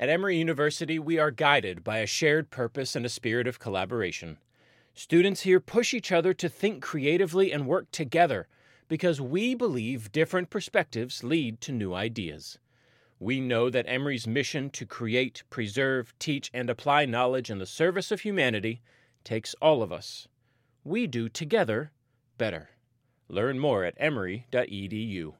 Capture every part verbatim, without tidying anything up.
At Emory University, we are guided by a shared purpose and a spirit of collaboration. Students here push each other to think creatively and work together because we believe different perspectives lead to new ideas. We know that Emory's mission to create, preserve, teach, and apply knowledge in the service of humanity takes all of us. We do together better. Learn more at emory dot e d u.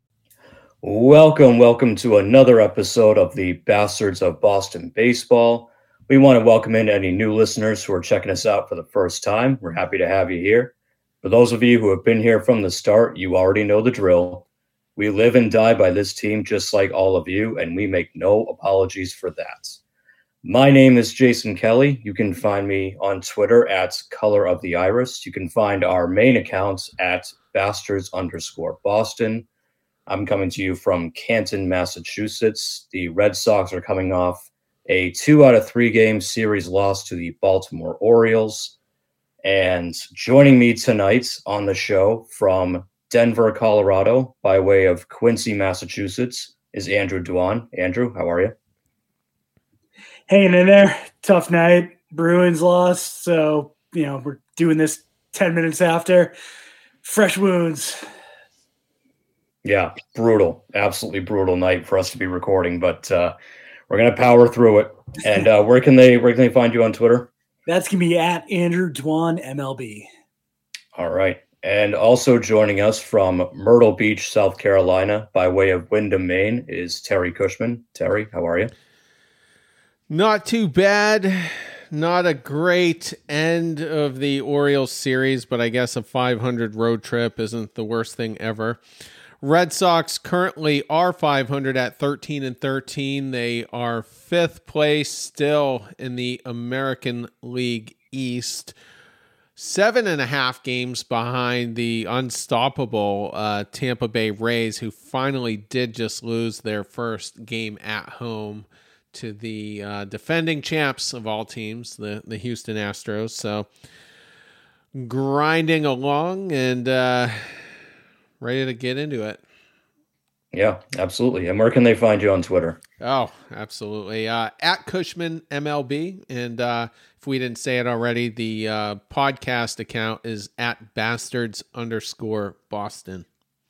Welcome, welcome to another episode of the Bastards of Boston Baseball. We want to welcome in any new listeners who are checking us out for the first time. We're happy to have you here. For those of you who have been here from the start, you already know the drill. We live and die by this team just like all of you, and we make no apologies for that. My name is Jason Kelly. You can find me on Twitter at Color of the Iris. You can find our main accounts at Bastards underscore Boston. I'm coming to you from Canton, Massachusetts. The Red Sox are coming off a two out of three game series loss to the Baltimore Orioles. And joining me tonight on the show from Denver, Colorado, by way of Quincy, Massachusetts, is Andrew Dwan. Andrew, how are you? Hanging in there. Tough night. Bruins lost. So, you know, we're doing this ten minutes after. Fresh wounds. Yeah, brutal. Absolutely brutal night for us to be recording, but uh, we're going to power through it. And uh, where can they where can they find you on Twitter? That's going to be at Andrew Dwan M L B. All right. And also joining us from Myrtle Beach, South Carolina, by way of Windham, Maine, is Terry Cushman. Terry, how are you? Not too bad. Not a great end of the Orioles series, but I guess a five hundred road trip isn't the worst thing ever. Red Sox currently are five hundred at thirteen and thirteen. They are fifth place still in the American League East. Seven and a half games behind the unstoppable uh, Tampa Bay Rays, who finally did just lose their first game at home to the uh, defending champs of all teams, the, the Houston Astros. So grinding along and uh, ready to get into it. Yeah, absolutely. And where can they find you on Twitter? Oh, absolutely. Uh, at Cushman M L B. And uh, if we didn't say it already, the uh, podcast account is at bastards underscore Boston.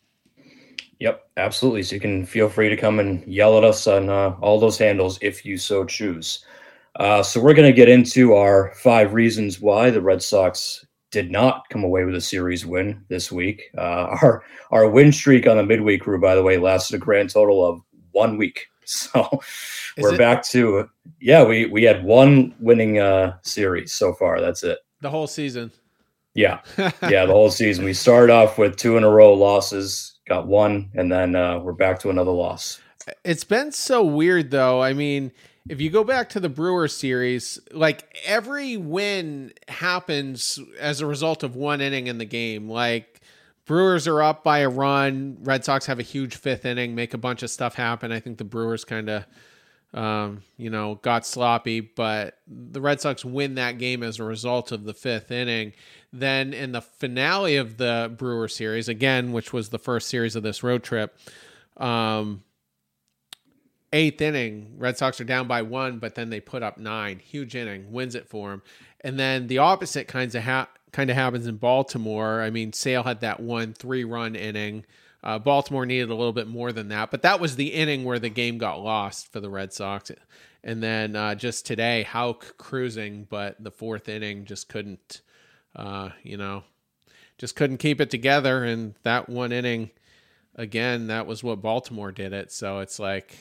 Yep, absolutely. So you can feel free to come and yell at us on uh, all those handles if you so choose. Uh, so we're going to get into our five reasons why the Red Sox did not come away with a series win this week. Uh, our our win streak on the midweek crew, by the way, lasted a grand total of one week. So Is we're it? back to, yeah, we, we had one winning uh, series so far. That's it. The whole season. Yeah. Yeah, the whole season. We started off with two in a row losses, got one, and then uh, we're back to another loss. It's been so weird, though. I mean, if you go back to the Brewers series, like every win happens as a result of one inning in the game. Like Brewers are up by a run. Red Sox have a huge fifth inning, make a bunch of stuff happen. I think the Brewers kind of, um, you know, got sloppy, but the Red Sox win that game as a result of the fifth inning. Then in the finale of the Brewer series, again, which was the first series of this road trip, um, eighth inning, Red Sox are down by one, but then they put up nine. Huge inning, wins it for them. And then the opposite kinds of ha- kind of happens in Baltimore. I mean, Sale had that one three-run inning. Uh, Baltimore needed a little bit more than that, but that was the inning where the game got lost for the Red Sox. And then uh, just today, Houck cruising, but the fourth inning just couldn't, uh, you know, just couldn't keep it together. And that one inning, again, that was what Baltimore did it. So it's like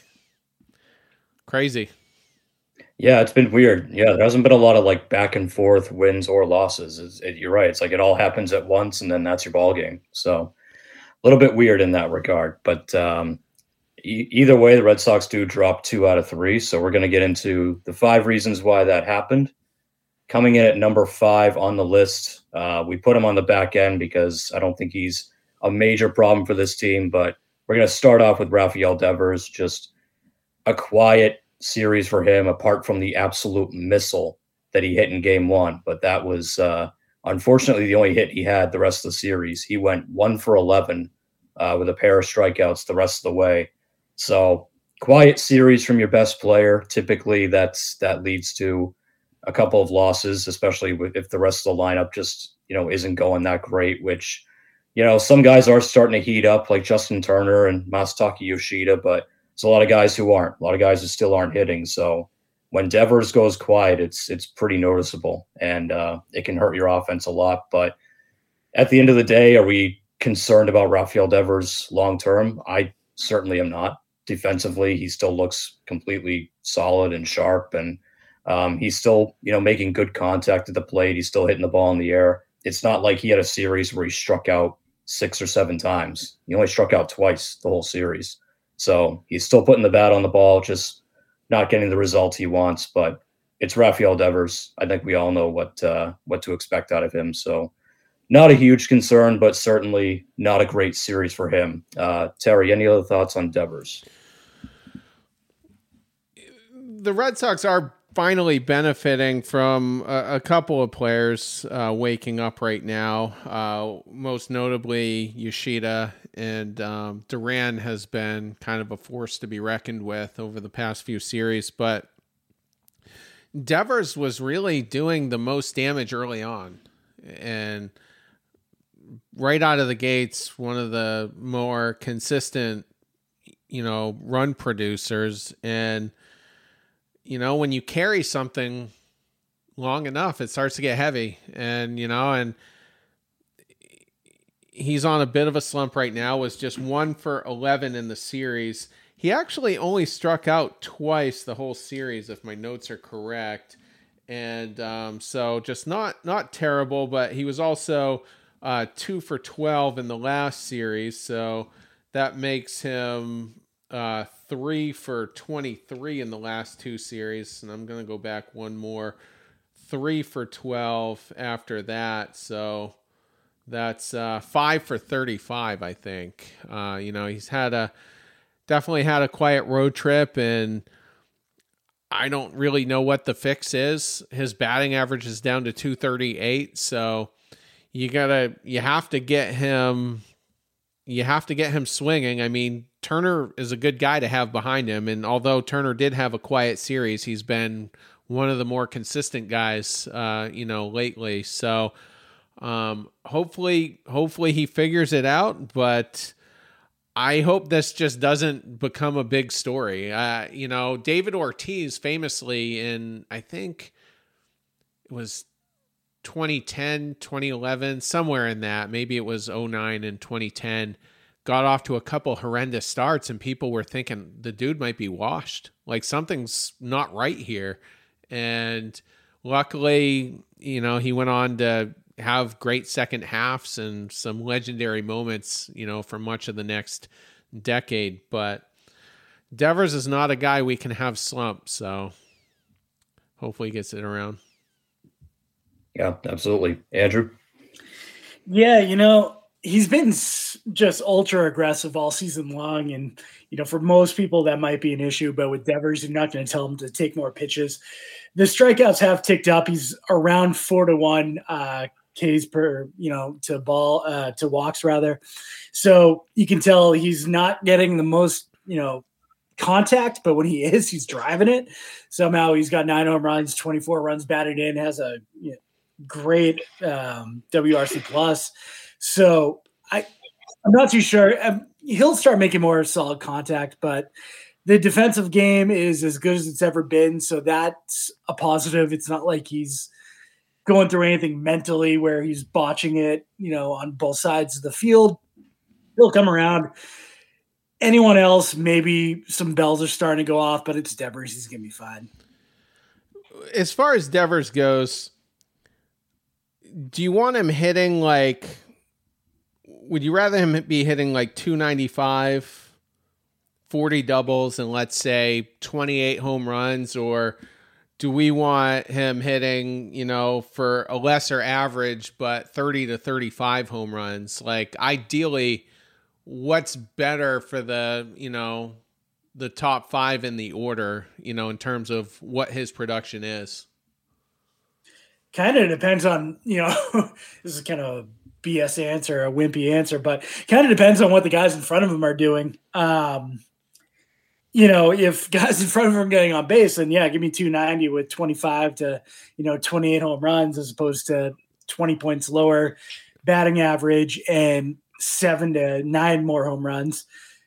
crazy. Yeah, it's been weird. Yeah, there hasn't been a lot of like back and forth wins or losses. It's, it, you're right. It's like it all happens at once, and then that's your ball game. So a little bit weird in that regard. But um, e- either way, the Red Sox do drop two out of three. So we're going to get into the five reasons why that happened. Coming in at number five on the list, uh, we put him on the back end because I don't think he's a major problem for this team. But we're going to start off with Rafael Devers, just a quiet series for him, apart from the absolute missile that he hit in game one. But that was uh, unfortunately the only hit he had the rest of the series. He went one for eleven uh, with a pair of strikeouts the rest of the way. So quiet series from your best player, typically that's that leads to a couple of losses, especially if the rest of the lineup just, you know, isn't going that great, which, you know, some guys are starting to heat up like Justin Turner and Masataka Yoshida, but it's a lot of guys who aren't, a lot of guys who still aren't hitting. So when Devers goes quiet, it's, it's pretty noticeable, and uh, it can hurt your offense a lot. But at the end of the day, are we concerned about Rafael Devers long-term? I certainly am not. Defensively, he still looks completely solid and sharp, and um, he's still, you know, making good contact at the plate. He's still hitting the ball in the air. It's not like he had a series where he struck out six or seven times. He only struck out twice the whole series. So he's still putting the bat on the ball, just not getting the results he wants. But it's Rafael Devers. I think we all know what uh, what to expect out of him. So not a huge concern, but certainly not a great series for him. Uh, Terry, any other thoughts on Devers? The Red Sox are finally benefiting from a, a couple of players uh, waking up right now. Uh, most notably, Yoshida, and um, Duran has been kind of a force to be reckoned with over the past few series. But Devers was really doing the most damage early on, and right out of the gates, one of the more consistent, you know, run producers. And you know, when you carry something long enough, it starts to get heavy. And, you know, and he's on a bit of a slump right now, was just one for eleven in the series. He actually only struck out twice the whole series, if my notes are correct. And um, so just not, not terrible, but he was also uh, two for twelve in the last series. So that makes him uh, three for twenty-three in the last two series. And I'm going to go back one more, three for twelve after that. So that's uh, five for thirty-five, I think. Uh, you know, he's had a, definitely had a quiet road trip, and I don't really know what the fix is. His batting average is down to two thirty-eight. So you gotta, you have to get him, you have to get him swinging. I mean, Turner is a good guy to have behind him. And although Turner did have a quiet series, he's been one of the more consistent guys, uh, you know, lately. So um, hopefully, hopefully he figures it out, but I hope this just doesn't become a big story. Uh, you know, David Ortiz famously in, I think it was twenty ten, twenty eleven, somewhere in that, maybe it was oh nine and twenty ten, got off to a couple horrendous starts, and people were thinking the dude might be washed. Like, something's not right here. And luckily, you know, he went on to have great second halves and some legendary moments, you know, for much of the next decade. But Devers is not a guy we can have slump. So hopefully he gets it around. Yeah, absolutely. Andrew? Yeah, you know, he's been just ultra aggressive all season long. And, you know, for most people that might be an issue, but with Devers, you're not going to tell him to take more pitches. The strikeouts have ticked up. He's around four to one uh, Ks per, you know, to ball, uh, to walks rather. So you can tell he's not getting the most, you know, contact, but when he is, he's driving it. Somehow he's got nine home runs, twenty-four runs batted in, has a you know, great um, W R C plus. So I, I'm not too sure. Um, he'll start making more solid contact, but the defensive game is as good as it's ever been. So that's a positive. It's not like he's going through anything mentally where he's botching it, you know, on both sides of the field. He'll come around. Anyone else, maybe some bells are starting to go off, but it's Devers. He's going to be fine. As far as Devers goes, do you want him hitting like, would you rather him be hitting like two ninety-five, forty doubles, and let's say twenty-eight home runs? Or do we want him hitting, you know, for a lesser average, but thirty to thirty-five home runs? Like, ideally, what's better for the, you know, the top five in the order, you know, in terms of what his production is? Kind of depends on, you know, this is kind of a B S answer, a wimpy answer, but kind of depends on what the guys in front of him are doing. Um, you know, if guys in front of him are getting on base, then yeah, give me two ninety with twenty-five to, you know, twenty-eight home runs as opposed to twenty points lower batting average and seven to nine more home runs.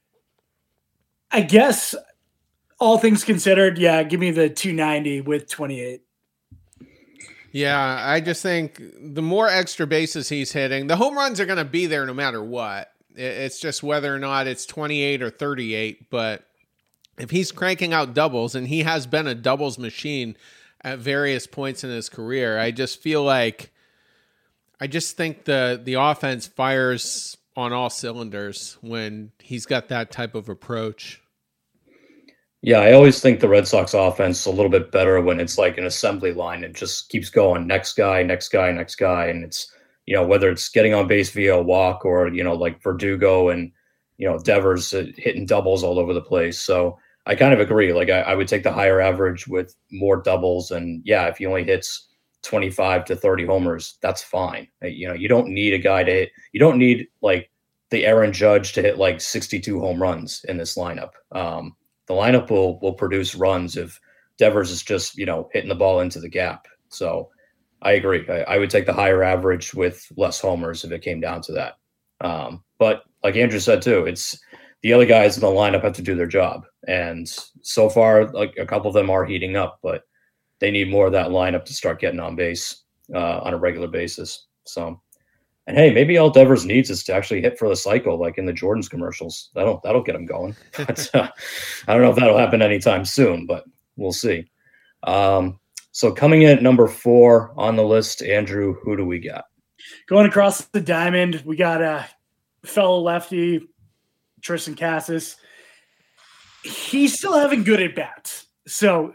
I guess all things considered, yeah, give me the two ninety with twenty-eight. Yeah, I just think the more extra bases he's hitting, the home runs are going to be there no matter what. It's just whether or not it's twenty-eight or thirty-eight. But if he's cranking out doubles, and he has been a doubles machine at various points in his career, I just feel like, I just think the, the offense fires on all cylinders when he's got that type of approach. Yeah, I always think the Red Sox offense is a little bit better when it's like an assembly line. It just keeps going, next guy, next guy, next guy. And it's, you know, whether it's getting on base via a walk or, you know, like Verdugo and, you know, Devers uh, hitting doubles all over the place. So I kind of agree. Like I, I would take the higher average with more doubles. And yeah, if he only hits twenty-five to thirty homers, that's fine. You know, you don't need a guy to hit, you don't need like the Aaron Judge to hit like sixty-two home runs in this lineup. Um, The lineup will will produce runs if Devers is just, you know, hitting the ball into the gap. So I agree. I, I would take the higher average with less homers if it came down to that. Um, but like Andrew said too, it's the other guys in the lineup have to do their job. And so far, like a couple of them are heating up, but they need more of that lineup to start getting on base uh, on a regular basis. So, and hey, maybe all Devers needs is to actually hit for the cycle, like in the Jordan's commercials. That'll that'll get him going. But, uh, I don't know if that'll happen anytime soon, but we'll see. Um, so coming in at number four on the list, Andrew, who do we got? Going across the diamond, we got a fellow lefty, Tristan Casas. He's still having good at bats, so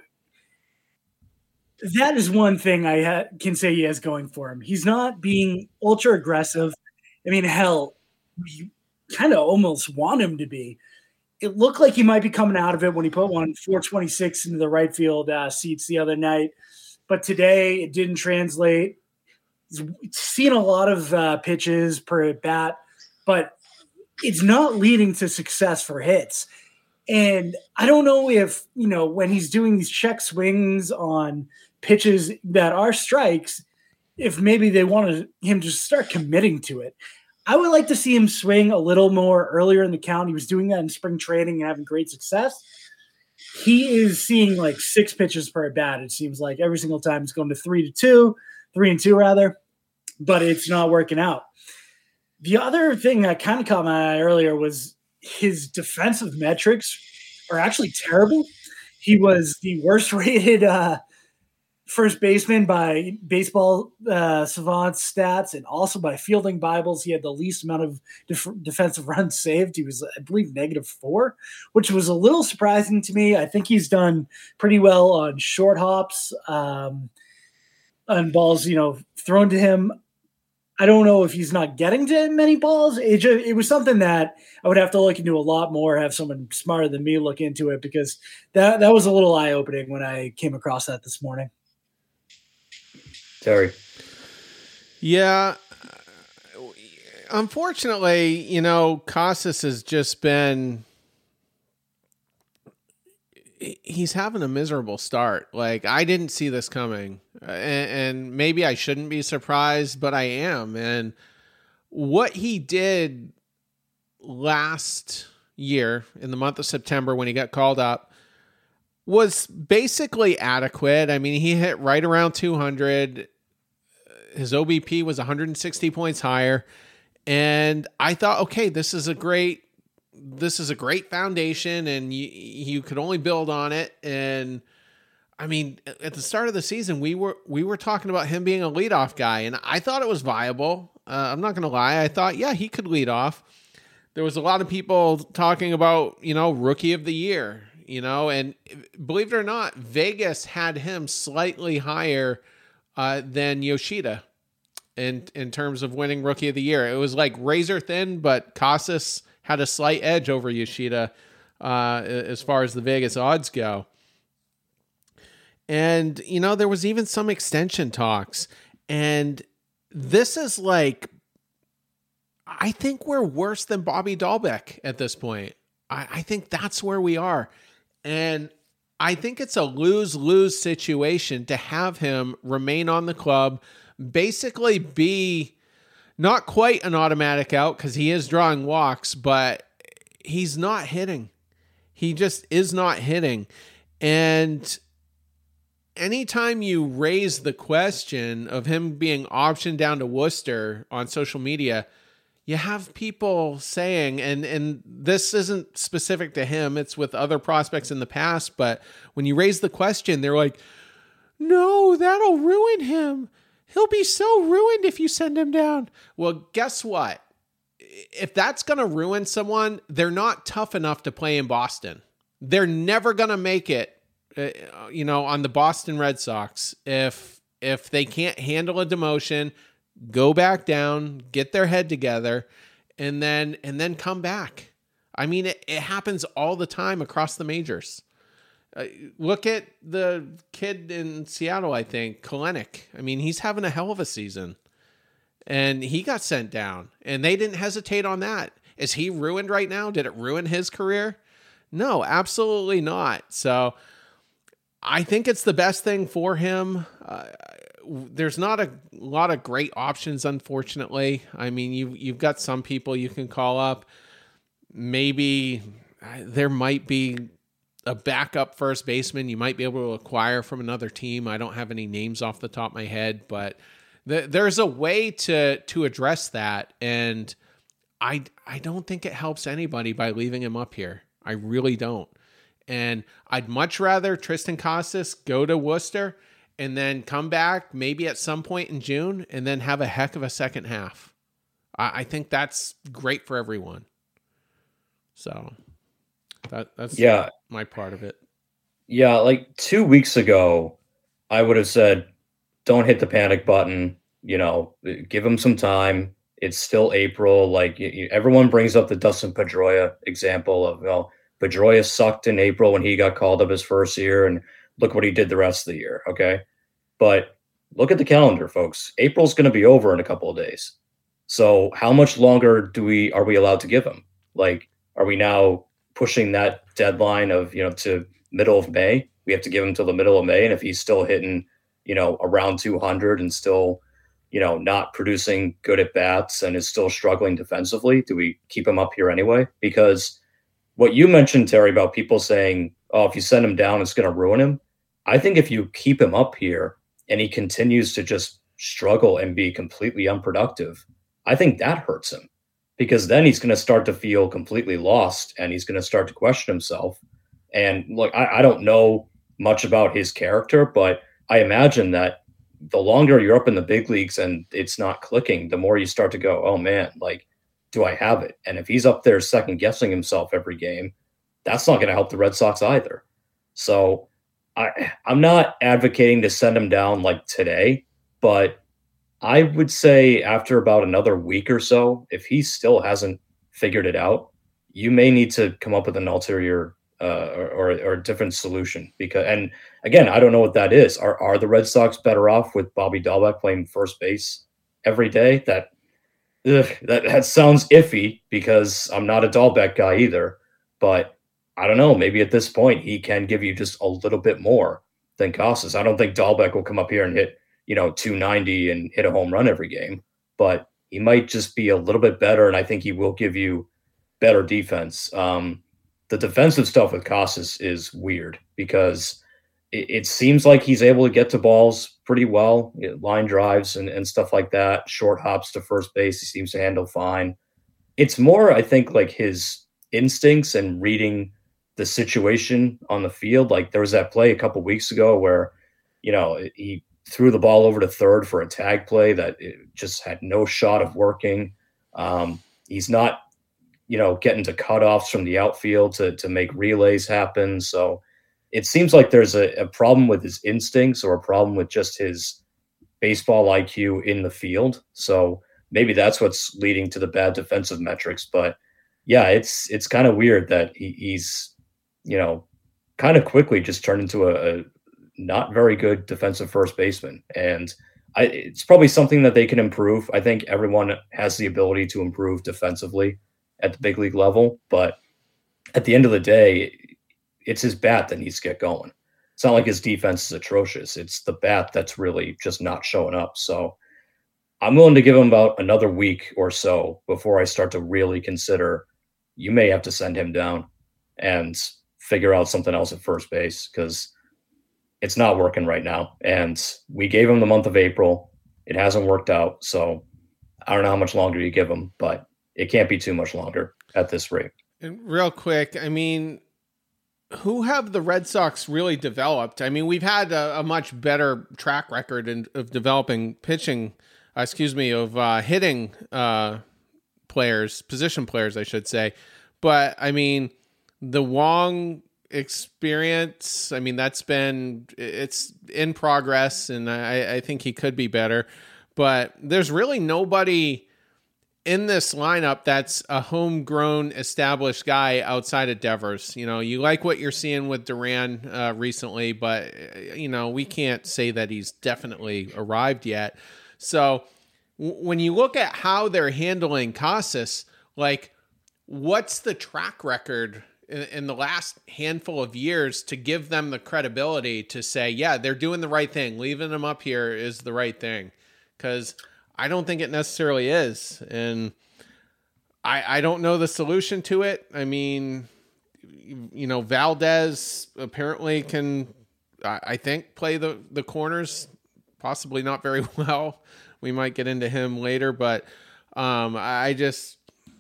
that is one thing I ha- can say he has going for him. He's not being ultra aggressive. I mean, hell, you kind of almost want him to be. It looked like he might be coming out of it when he put one four twenty-six into the right field uh, seats the other night. But today it didn't translate. He's seen a lot of uh, pitches per at bat, but it's not leading to success for hits. And I don't know if, you know, when he's doing these check swings on pitches that are strikes, if maybe they wanted him to start committing to it. I would like to see him swing a little more earlier in the count. He was doing that in spring training and having great success. He is seeing like six pitches per at bat. It seems like every single time it's going to three to two, three and two rather, but it's not working out. The other thing that kind of caught my eye earlier was his defensive metrics are actually terrible. He was the worst rated uh, first baseman by Baseball uh, Savant stats and also by Fielding Bibles. He had the least amount of def- defensive runs saved. He was, I believe, negative four, which was a little surprising to me. I think he's done pretty well on short hops, um, on balls, you know, thrown to him. I don't know if he's not getting to many balls. It just, it was something that I would have to look into a lot more, have someone smarter than me look into it, because that, that was a little eye-opening when I came across that this morning. Terry. Yeah. Unfortunately, you know, Casas has just been, he's having a miserable start. Like, I didn't see this coming, and, and maybe I shouldn't be surprised, but I am. And what he did last year in the month of September when he got called up was basically adequate. I mean, he hit right around two hundred. His O B P was one hundred sixty points higher. And I thought, okay, this is a great, this is a great foundation, and you, you could only build on it. And I mean, at the start of the season, we were, we were talking about him being a leadoff guy, and I thought it was viable. Uh, I'm not going to lie. I thought, yeah, he could lead off. There was a lot of people talking about, you know, rookie of the year, you know, and believe it or not, Vegas had him slightly higher uh, than Yoshida in, in terms of winning rookie of the year. It was like razor thin, but Casas had a slight edge over Yoshida uh, as far as the Vegas odds go. And, you know, there was even some extension talks. And this is like, I think we're worse than Bobby Dahlbeck at this point. I, I think that's where we are. And I think it's a lose-lose situation to have him remain on the club, basically be not quite an automatic out because he is drawing walks, but he's not hitting. He just is not hitting. And anytime you raise the question of him being optioned down to Worcester on social media, you have people saying, and, and this isn't specific to him, it's with other prospects in the past, but when you raise the question, they're like, no, that'll ruin him. He'll be so ruined if you send him down. Well, guess what? If that's going to ruin someone, they're not tough enough to play in Boston. They're never going to make it, uh, you know, on the Boston Red Sox. If, if they can't handle a demotion, go back down, get their head together, and then and then come back. I mean, it, it happens all the time across the majors. Uh, look at the kid in Seattle, I think, Kalenic. I mean, he's having a hell of a season. And he got sent down, and they didn't hesitate on that. Is he ruined right now? Did it ruin his career? No, absolutely not. So I think it's the best thing for him. Uh, There's not a lot of great options, unfortunately. I mean, you, you've got some people you can call up. Maybe there might be a backup first baseman you might be able to acquire from another team. I don't have any names off the top of my head, but th- there's a way to to address that. And I, I don't think it helps anybody by leaving him up here. I really don't. And I'd much rather Triston Casas go to Worcester and then come back maybe at some point in June and then have a heck of a second half. I, I think that's great for everyone. So that that's yeah. my part of it. Yeah, like two weeks ago, I would have said, don't hit the panic button, you know, give him some time. It's still April. Like you, you, everyone brings up the Dustin Pedroia example of, well, Pedroia sucked in April when he got called up his first year, and look what he did the rest of the year. Okay. But look at the calendar, folks. April's going to be over in a couple of days. So how much longer do we, are we allowed to give him? Like, are we now pushing that deadline of, you know, to middle of May? We have to give him till the middle of May. And if he's still hitting, you know, around two hundred and still, you know, not producing good at bats and is still struggling defensively, do we keep him up here anyway? Because what you mentioned, Terry, about people saying, oh, if you send him down, it's going to ruin him. I think if you keep him up here and he continues to just struggle and be completely unproductive, I think that hurts him, because then he's going to start to feel completely lost and he's going to start to question himself. And look, I, I don't know much about his character, but I imagine that the longer you're up in the big leagues and it's not clicking, the more you start to go, oh man, like, do I have it? And if he's up there second guessing himself every game, that's not going to help the Red Sox either. So I, I'm not advocating to send him down like today, but I would say after about another week or so, if he still hasn't figured it out, you may need to come up with an ulterior uh, or, or, or a different solution. Because, and again, I don't know what that is. Are are the Red Sox better off with Bobby Dalbec playing first base every day? That ugh, that that sounds iffy, because I'm not a Dalbec guy either. But I don't know. Maybe at this point he can give you just a little bit more than Casas. I don't think Dalbec will come up here and hit, you know, two ninety and hit a home run every game, but he might just be a little bit better. And I think he will give you better defense. Um, the defensive stuff with Casas is weird, because it, it seems like he's able to get to balls pretty well, line drives and, and stuff like that. Short hops to first base, he seems to handle fine. It's more, I think, like his instincts and reading the situation on the field. Like there was that play a couple weeks ago where, you know, he threw the ball over to third for a tag play that it just had no shot of working. Um, he's not, you know, getting to cutoffs from the outfield to, to make relays happen. So it seems like there's a, a problem with his instincts, or a problem with just his baseball I Q in the field. So maybe that's what's leading to the bad defensive metrics. But yeah, it's, it's kind of weird that he, he's, you know, kind of quickly just turned into a, a not very good defensive first baseman. And I, it's probably something that they can improve. I think everyone has the ability to improve defensively at the big league level, but at the end of the day, it's his bat that needs to get going. It's not like his defense is atrocious. It's the bat that's really just not showing up. So I'm willing to give him about another week or so before I start to really consider you may have to send him down and figure out something else at first base, because it's not working right now. And we gave him the month of April. It hasn't worked out. So I don't know how much longer you give him, but it can't be too much longer at this rate. And real quick, I mean, who have the Red Sox really developed? I mean, we've had a, a much better track record in, of developing pitching, uh, excuse me, of uh, hitting uh, players, position players, I should say. But I mean, the Wong experience, I mean, that's been, it's in progress, and I, I think he could be better. But there's really nobody in this lineup that's a homegrown, established guy outside of Devers. You know, you like what you're seeing with Duran uh, recently, but, you know, we can't say that he's definitely arrived yet. So w- when you look at how they're handling Casas, like, what's the track record in, in the last handful of years to give them the credibility to say, yeah, they're doing the right thing. Leaving them up here is the right thing. Because I don't think it necessarily is. And I, I don't know the solution to it. I mean, you know, Valdez apparently can, I, I think, play the, the corners, possibly not very well. We might get into him later, but um, I just,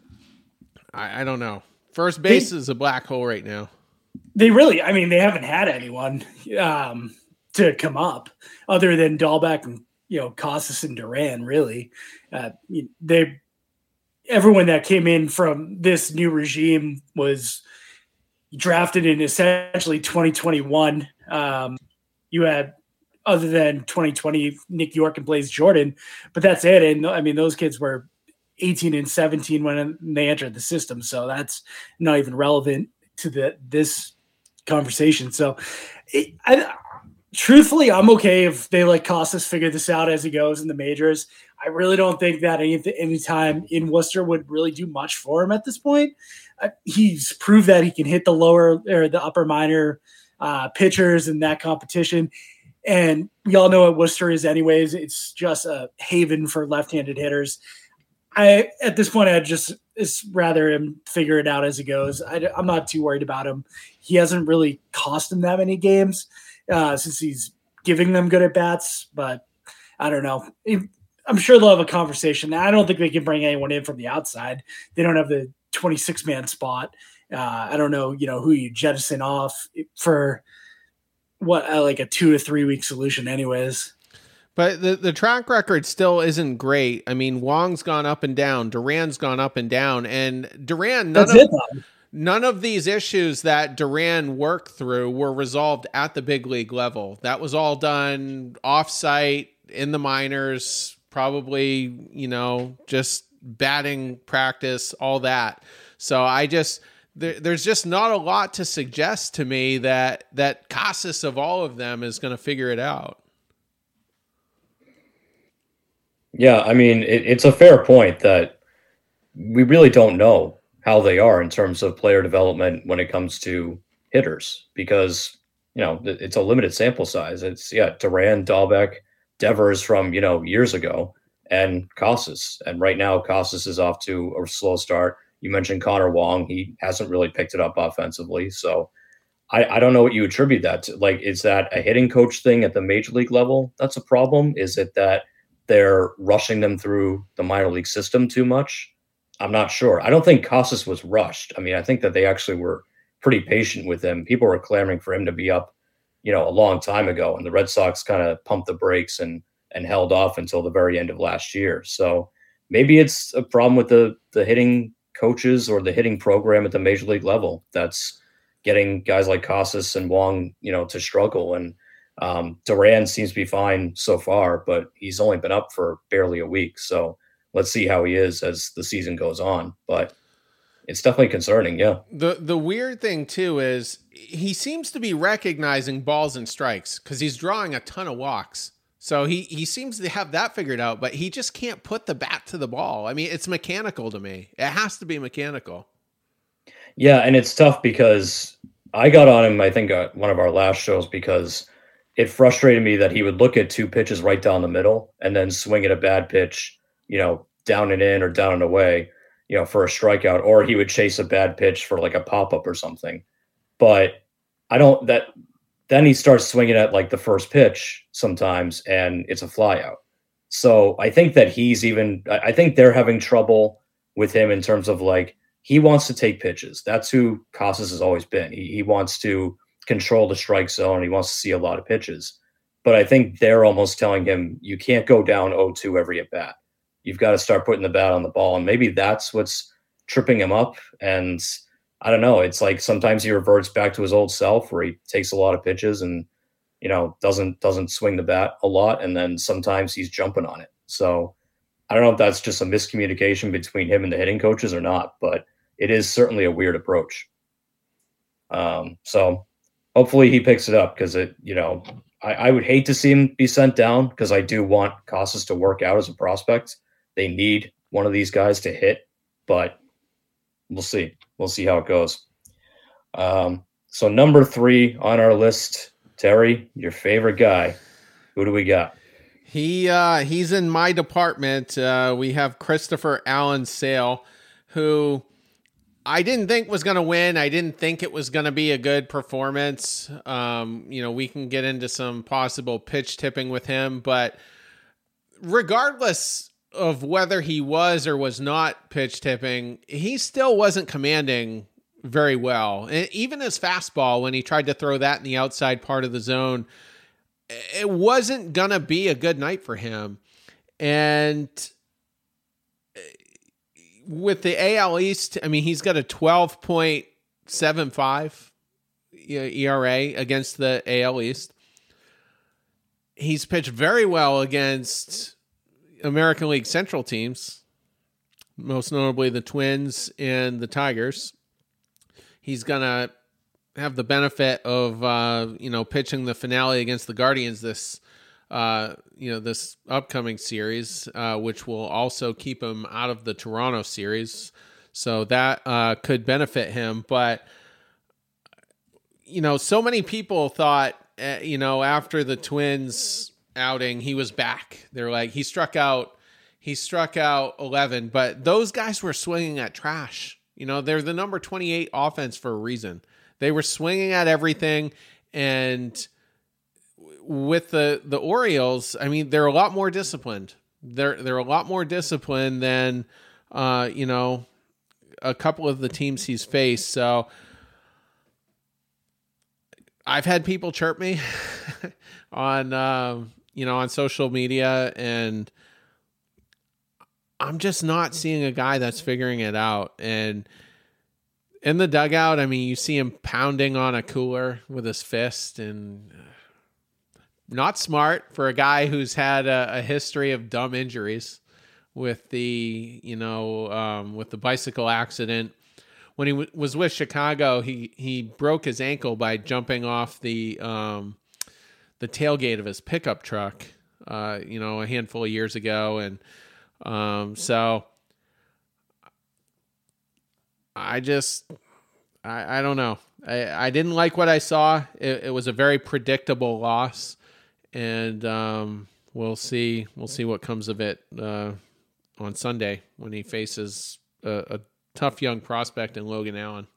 I, I don't know. First base they, is a black hole right now. They really, I mean, they haven't had anyone um, to come up other than Dahlbeck and, you know, Casas and Duran, really. Uh, they, everyone that came in from this new regime was drafted in essentially twenty twenty-one. Um, you had, other than twenty twenty, Nick York and Blaze Jordan, but that's it. And I mean, those kids were eighteen and seventeen when they entered the system. So that's not even relevant to the, this conversation. So it, I, truthfully, I'm okay if they let Casas figure this out as he goes in the majors. I really don't think that any any time in Worcester would really do much for him at this point. Uh, he's proved that he can hit the lower or the upper minor uh, pitchers in that competition. And we all know what Worcester is anyways. It's just a haven for left-handed hitters. I, at this point, I'd just it's rather him figure it out as he goes. I, I'm not too worried about him. He hasn't really cost him that many games uh, since he's giving them good at bats, but I don't know. I'm sure they'll have a conversation. I don't think they can bring anyone in from the outside. They don't have the twenty-six man spot. Uh, I don't know, you know, who you jettison off for what, uh, like a two to three week solution anyways. But the, the track record still isn't great. I mean, Wong's gone up and down. Duran's gone up and down. And Duran, none, That's of, it, though. none of these issues that Duran worked through were resolved at the big league level. That was all done off-site in the minors, probably, you know, just batting practice, all that. So I just... There, there's just not a lot to suggest to me that that Casas of all of them is going to figure it out. Yeah, I mean, it, it's a fair point that we really don't know how they are in terms of player development when it comes to hitters because, you know, it's a limited sample size. It's, yeah, Duran, Dahlbeck, Devers from, you know, years ago, and Casas. And right now, Casas is off to a slow start. You mentioned Connor Wong. He hasn't really picked it up offensively. So I, I don't know what you attribute that to. Like, is that a hitting coach thing at the major league level? That's a problem. Is it that they're rushing them through the minor league system too much? I'm not sure. I don't think Casas was rushed. I mean, I think that they actually were pretty patient with him. People were clamoring for him to be up, you know, a long time ago. And the Red Sox kind of pumped the brakes and and held off until the very end of last year. So maybe it's a problem with the the hitting coaches or the hitting program at the major league level that's getting guys like Casas and Wong, you know, to struggle. And um, Duran seems to be fine so far, but he's only been up for barely a week. So let's see how he is as the season goes on. But it's definitely concerning. Yeah. The the weird thing too is he seems to be recognizing balls and strikes because he's drawing a ton of walks. So he, he seems to have that figured out, but he just can't put the bat to the ball. I mean, it's mechanical to me. It has to be mechanical. Yeah, and it's tough because I got on him, I think, uh, one of our last shows because it frustrated me that he would look at two pitches right down the middle and then swing at a bad pitch, you know, down and in or down and away, you know, for a strikeout, or he would chase a bad pitch for like a pop-up or something. But I don't, that, then he starts swinging at like the first pitch sometimes and it's a fly out. So I think that he's even, I think they're having trouble with him in terms of like, he wants to take pitches. That's who Casas has always been. He, he wants to control the strike zone. He wants to see a lot of pitches. But I think they're almost telling him, you can't go down oh two every at bat. You've got to start putting the bat on the ball. And maybe that's what's tripping him up. And I don't know. It's like sometimes he reverts back to his old self where he takes a lot of pitches and, you know, doesn't doesn't swing the bat a lot. And then sometimes he's jumping on it. So I don't know if that's just a miscommunication between him and the hitting coaches or not, but it is certainly a weird approach. Um, so hopefully he picks it up because it, you know, I, I would hate to see him be sent down because I do want Casas to work out as a prospect. They need one of these guys to hit, but we'll see. We'll see how it goes. Um, so number three on our list, Terry, your favorite guy. Who do we got? He uh, he's in my department. Uh, we have Christopher Allen Sale, who I didn't think was going to win. I didn't think it was going to be a good performance. Um, you know, we can get into some possible pitch tipping with him, but regardless of whether he was or was not pitch tipping, he still wasn't commanding very well. And even his fastball, when he tried to throw that in the outside part of the zone, it wasn't going to be a good night for him. And with the A L East, I mean, he's got a twelve point seven five E R A against the A L East. He's pitched very well against American League Central teams, most notably the Twins and the Tigers. He's going to have the benefit of, uh, you know, pitching the finale against the Guardians this, uh, you know, this upcoming series, uh, which will also keep him out of the Toronto series. So that uh, could benefit him. But, you know, so many people thought, uh, you know, after the Twins outing, he was back. They're like, he struck out, he struck out eleven, but those guys were swinging at trash. You know, they're the number twenty-eight offense for a reason. They were swinging at everything. And with the, the Orioles, I mean, they're a lot more disciplined. They're, they're a lot more disciplined than, uh, you know, a couple of the teams he's faced. So I've had people chirp me on, um, you know, on social media, and I'm just not seeing a guy that's figuring it out. And in the dugout, I mean, you see him pounding on a cooler with his fist, and not smart for a guy who's had a, a history of dumb injuries with the, you know, um, with the bicycle accident. When he w- was with Chicago, he, he broke his ankle by jumping off the, um, the tailgate of his pickup truck, uh, you know, a handful of years ago. And, um, so I just, I, I don't know. I, I didn't like what I saw. It, it was a very predictable loss, and, um, we'll see, we'll see what comes of it, uh, on Sunday when he faces a, a tough young prospect in Logan Allen.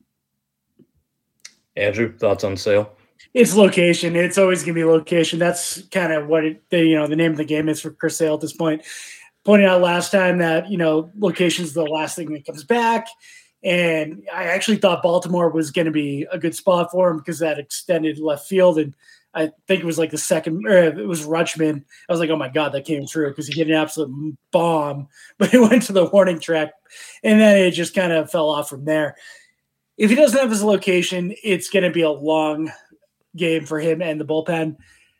Andrew, thoughts on Sale? It's location. It's always going to be location. That's kind of what it, the, you know, the name of the game is for Chris Sale at this point. Pointing out last time that, you know, location's the last thing that comes back. And I actually thought Baltimore was going to be a good spot for him because that extended left field. And I think it was like the second, or it was Rutschman. I was like, oh my God, that came true because he hit an absolute bomb, but it went to the warning track. And then it just kind of fell off from there. If he doesn't have his location, it's going to be a long game for him and the bullpen.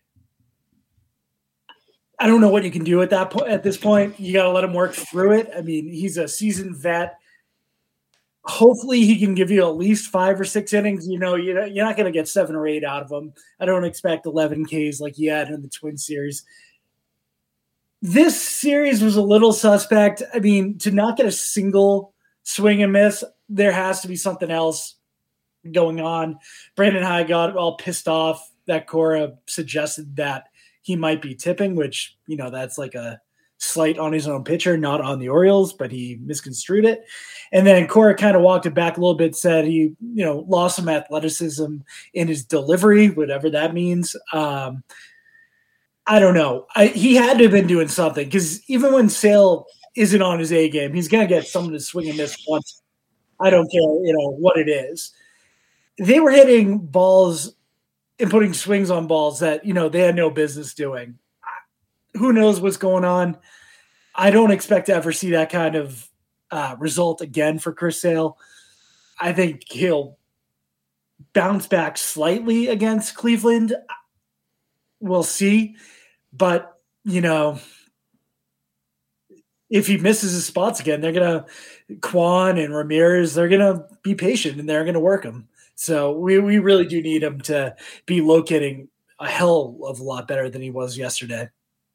I don't know what you can do at that point. At this point, you got to let him work through it. I mean, he's a seasoned vet. Hopefully he can give you at least five or six innings. You know, you're not going to get seven or eight out of him. I don't expect eleven Ks like he had in the Twin series. This series was a little suspect. I mean, to not get a single swing and miss, there has to be something else going on. Brandon Hyde got all pissed off that Cora suggested that he might be tipping, which, you know, that's like a slight on his own pitcher, not on the Orioles, but he misconstrued it. And then Cora kind of walked it back a little bit, said he, you know, lost some athleticism in his delivery, whatever that means. Um, I don't know. I, he had to have been doing something, because even when Sale isn't on his A game, he's going to get someone to swing and miss once. I don't care, you know, what it is. They were hitting balls and putting swings on balls that, you know, they had no business doing. Who knows what's going on? I don't expect to ever see that kind of uh, result again for Chris Sale. I think he'll bounce back slightly against Cleveland. We'll see. But, you know, if he misses his spots again, they're going to, Kwan and Ramirez, they're going to be patient and they're going to work him. So we, we really do need him to be locating a hell of a lot better than he was yesterday.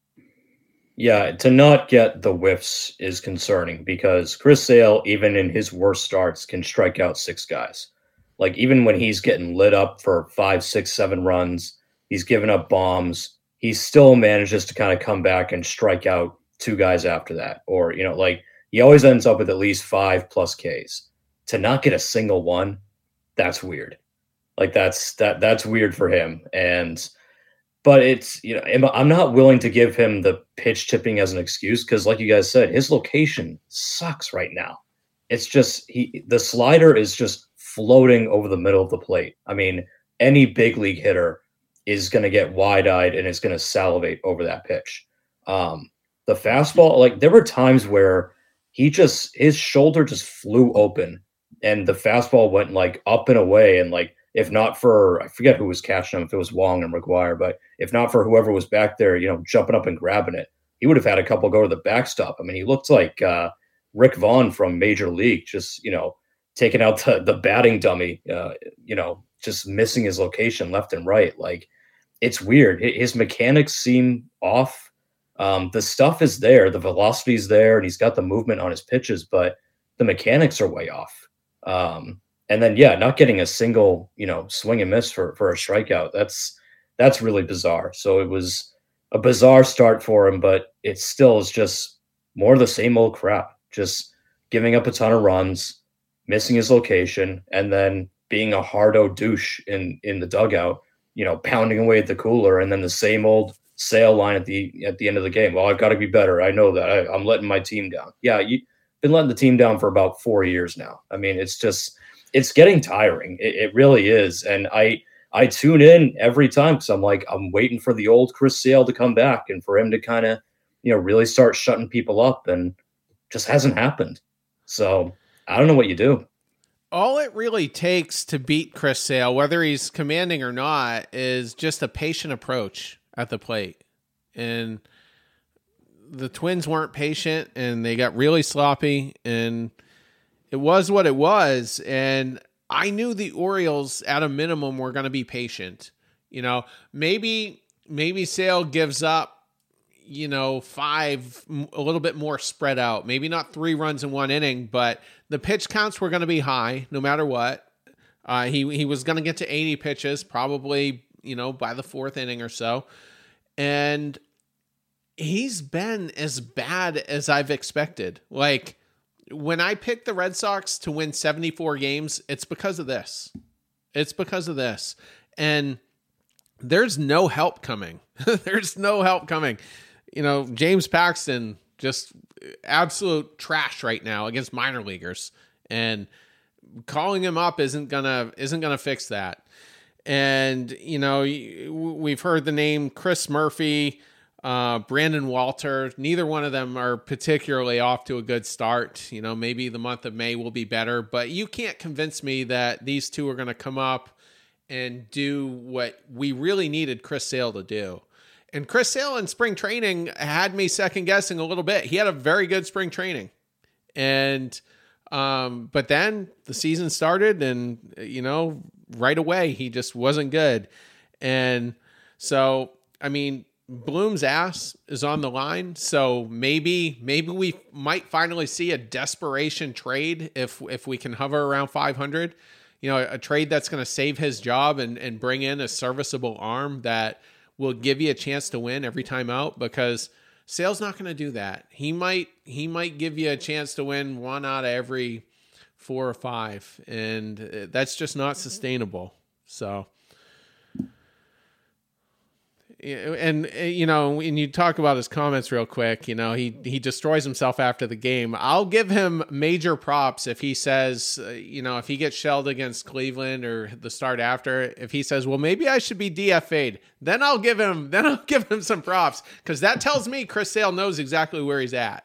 Yeah, to not get the whiffs is concerning, because Chris Sale, even in his worst starts, can strike out six guys. Like, even when he's getting lit up for five, six, seven runs, he's giving up bombs, he still manages to kind of come back and strike out two guys after that. Or, you know, like, he always ends up with at least five plus Ks. To not get a single one, that's weird. Like, that's that that's weird for him. And but it's, you know, I'm not willing to give him the pitch tipping as an excuse, because, like you guys said, his location sucks right now. It's just he the slider is just floating over the middle of the plate. I mean, any big league hitter is going to get wide-eyed and is going to salivate over that pitch. Um, the fastball, like, there were times where he just his shoulder just flew open, and the fastball went like up and away, and like, if not for, I forget who was catching him, if it was Wong or McGuire, but if not for whoever was back there, you know, jumping up and grabbing it, he would have had a couple go to the backstop. I mean, he looked like uh, Rick Vaughn from Major League, just, you know, taking out the, the batting dummy, uh, you know, just missing his location left and right. Like, it's weird. His mechanics seem off. Um, the stuff is there. The velocity is there, and he's got the movement on his pitches, but the mechanics are way off. Um, And then, yeah, not getting a single, you know, swing and miss for, for a strikeout. That's that's really bizarre. So it was a bizarre start for him, but it still is just more of the same old crap. Just giving up a ton of runs, missing his location, and then being a hardo douche in, in the dugout, you know, pounding away at the cooler, and then the same old Sale line at the at the end of the game. Well, I've got to be better. I know that. I, I'm letting my team down. Yeah, you've been letting the team down for about four years now. I mean, it's just – it's getting tiring. It, it really is. And I I tune in every time, because I'm like, I'm waiting for the old Chris Sale to come back and for him to kind of, you know, really start shutting people up, and just hasn't happened. So I don't know what you do. All it really takes to beat Chris Sale, whether he's commanding or not, is just a patient approach at the plate. And the Twins weren't patient, and they got really sloppy, and it was what it was. And I knew the Orioles at a minimum were going to be patient. You know, maybe, maybe Sale gives up, you know, five, a little bit more spread out, maybe not three runs in one inning, but the pitch counts were going to be high no matter what. Uh, he, he was going to get to eighty pitches, probably, you know, by the fourth inning or so. And he's been as bad as I've expected. Like, when I picked the Red Sox to win seventy-four games, it's because of this. It's because of this. And there's no help coming. There's no help coming. You know, James Paxton, just absolute trash right now against minor leaguers. And calling him up isn't gonna isn't gonna fix that. And, you know, we've heard the name Chris Murphy, Uh, Brandon Walter. Neither one of them are particularly off to a good start. You know, maybe the month of May will be better, but you can't convince me that these two are going to come up and do what we really needed Chris Sale to do. And Chris Sale in spring training had me second guessing a little bit. He had a very good spring training. And, um, but then the season started, and, you know, right away, he just wasn't good. And so, I mean, Bloom's ass is on the line, so maybe maybe we might finally see a desperation trade if if we can hover around five hundred. you know, a trade that's going to save his job and, and bring in a serviceable arm that will give you a chance to win every time out, because Sale's not going to do that. He might, he might give you a chance to win one out of every four or five, and that's just not sustainable. So, and, you know, when you talk about his comments real quick, you know, he, he destroys himself after the game. I'll give him major props if he says, uh, you know, if he gets shelled against Cleveland or the start after, if he says, well, maybe I should be D F A'd, then I'll give him, then I'll give him some props, because that tells me Chris Sale knows exactly where he's at.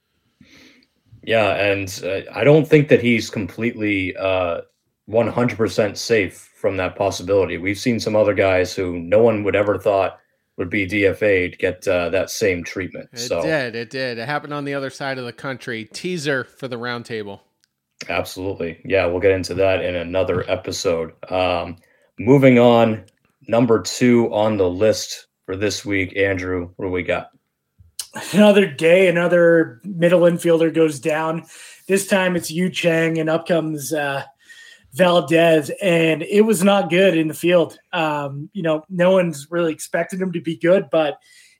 Yeah. And uh, I don't think that he's completely uh, one hundred percent safe from that possibility. We've seen some other guys who no one would ever thought would be D F A'd get uh, that same treatment. It so, did. It did. It happened on the other side of the country. Teaser for the roundtable. Absolutely. Yeah, we'll get into that in another episode. Um, moving on, number two on the list for this week, Andrew, what do we got? Another day, another middle infielder goes down. This time it's Yu Chang, and up comes uh, Valdez, and it was not good in the field. Um, you know, no one's really expected him to be good, but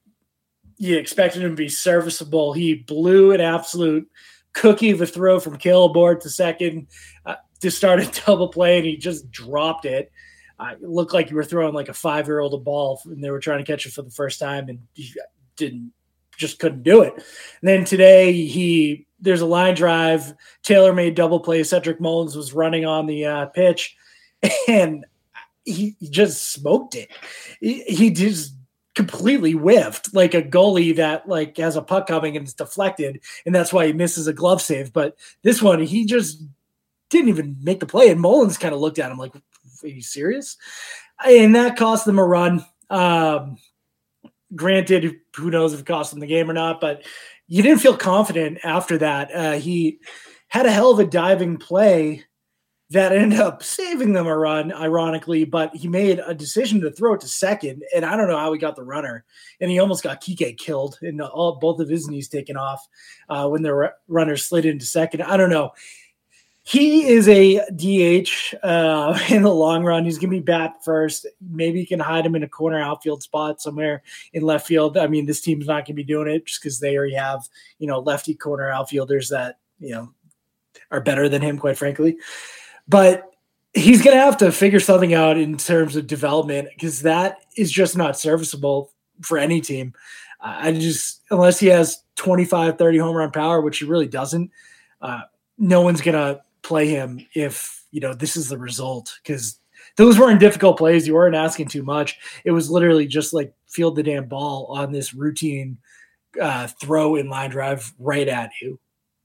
you expected him to be serviceable. He blew an absolute cookie of a throw from Killboard to second uh, to start a double play, and he just dropped it. Uh, it looked like you were throwing like a five-year-old a ball, and they were trying to catch it for the first time, and he didn't, just couldn't do it. And then today he there's a line drive, Taylor made double play. Cedric Mullins was running on the uh, pitch, and he, he just smoked it. He, he just completely whiffed, like a goalie that like has a puck coming and it's deflected, and that's why he misses a glove save. But this one, he just didn't even make the play, and Mullins kind of looked at him like, "Are you serious?" And that cost them a run. Um, granted, who knows if it cost them the game or not, but you didn't feel confident after that. Uh, he had a hell of a diving play that ended up saving them a run, ironically, but he made a decision to throw it to second, and I don't know how he got the runner, and he almost got Kike killed and all both of his knees taken off uh, when the runner slid into second. I don't know. He is a D H uh, in the long run. He's going to be bat first. Maybe you can hide him in a corner outfield spot somewhere in left field. I mean, this team's not going to be doing it just because they already have, you know, lefty corner outfielders that, you know, are better than him, quite frankly. But he's going to have to figure something out in terms of development, because that is just not serviceable for any team. Uh, I just, unless he has twenty-five, thirty home run power, which he really doesn't, uh, no one's going to play him if, you know, this is the result, because those weren't difficult plays. You weren't asking too much. It was literally just like field the damn ball on this routine uh, throw in line drive right at you.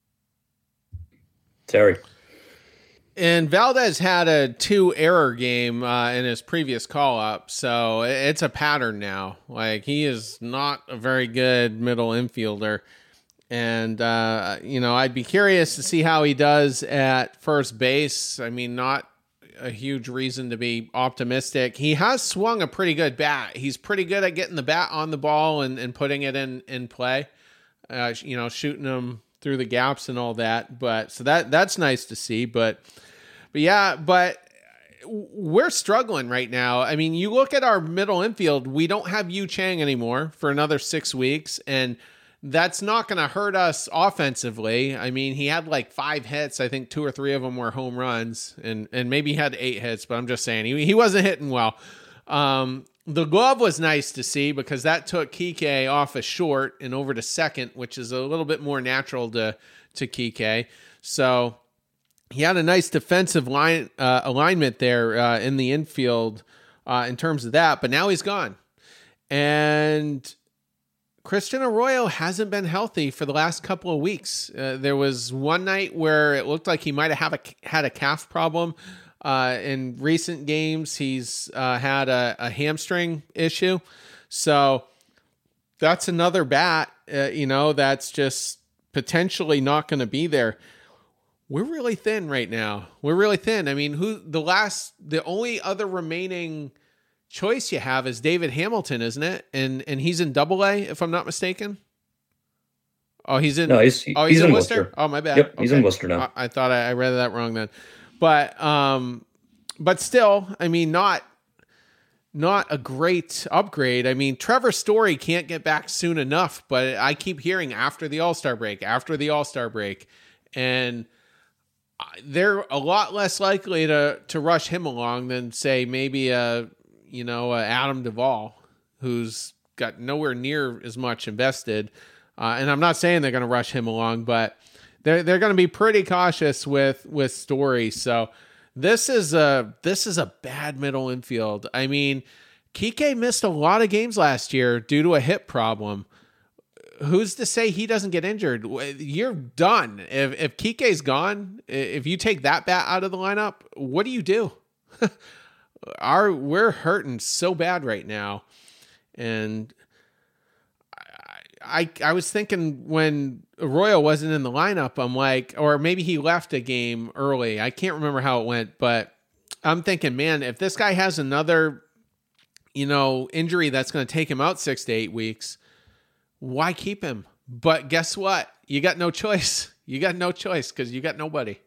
Terry. And Valdez had a two error game uh, in his previous call up. So it's a pattern now. Like, he is not a very good middle infielder. And, uh, you know, I'd be curious to see how he does at first base. I mean, not a huge reason to be optimistic. He has swung a pretty good bat. He's pretty good at getting the bat on the ball and, and putting it in, in play, uh, you know, shooting them through the gaps and all that. But so that that's nice to see. But, but yeah, but we're struggling right now. I mean, you look at our middle infield, we don't have Yu Chang anymore for another six weeks. And that's not going to hurt us offensively. I mean, he had like five hits. I think two or three of them were home runs, and, and maybe he had eight hits, but I'm just saying he, he wasn't hitting well. Um, the glove was nice to see because that took Kike off a short and over to second, which is a little bit more natural to, to Kike. So he had a nice defensive line uh, alignment there uh, in the infield uh, in terms of that, but now he's gone. And Christian Arroyo hasn't been healthy for the last couple of weeks. Uh, there was one night where it looked like he might have a, had a calf problem. Uh, in recent games, he's uh, had a, a hamstring issue. So that's another bat, uh, you know, that's just potentially not going to be there. We're really thin right now. We're really thin. I mean, who the last, the only other remaining choice you have is David Hamilton, isn't it? And and he's in Double A, if I'm not mistaken. Oh, he's in. No, he's, he, oh, he's, he's in in Worcester? Worcester. Oh, my bad. Yep, he's okay. in Worcester now. I, I thought I, I read that wrong then. But um, but still, I mean, not not a great upgrade. I mean, Trevor Story can't get back soon enough, but I keep hearing after the All-Star break, after the All-Star break, and they're a lot less likely to to rush him along than, say, maybe a you know a Adam Duvall, who's got nowhere near as much invested. Uh, and I'm not saying they're going to rush him along, but they're they're going to be pretty cautious with with Story. So this is a this is a bad middle infield. I mean, Kike missed a lot of games last year due to a hip problem. Who's to say he doesn't get injured? You're done. If if Kike's gone, if you take that bat out of the lineup, what do you do? Our we're hurting so bad right now, and I I was thinking when Arroyo wasn't in the lineup, I'm like, or maybe he left a game early. I can't remember how it went, but I'm thinking, man, if this guy has another, you know, injury that's going to take him out six to eight weeks. Why keep him? But guess what? You got no choice. You got no choice because you got nobody.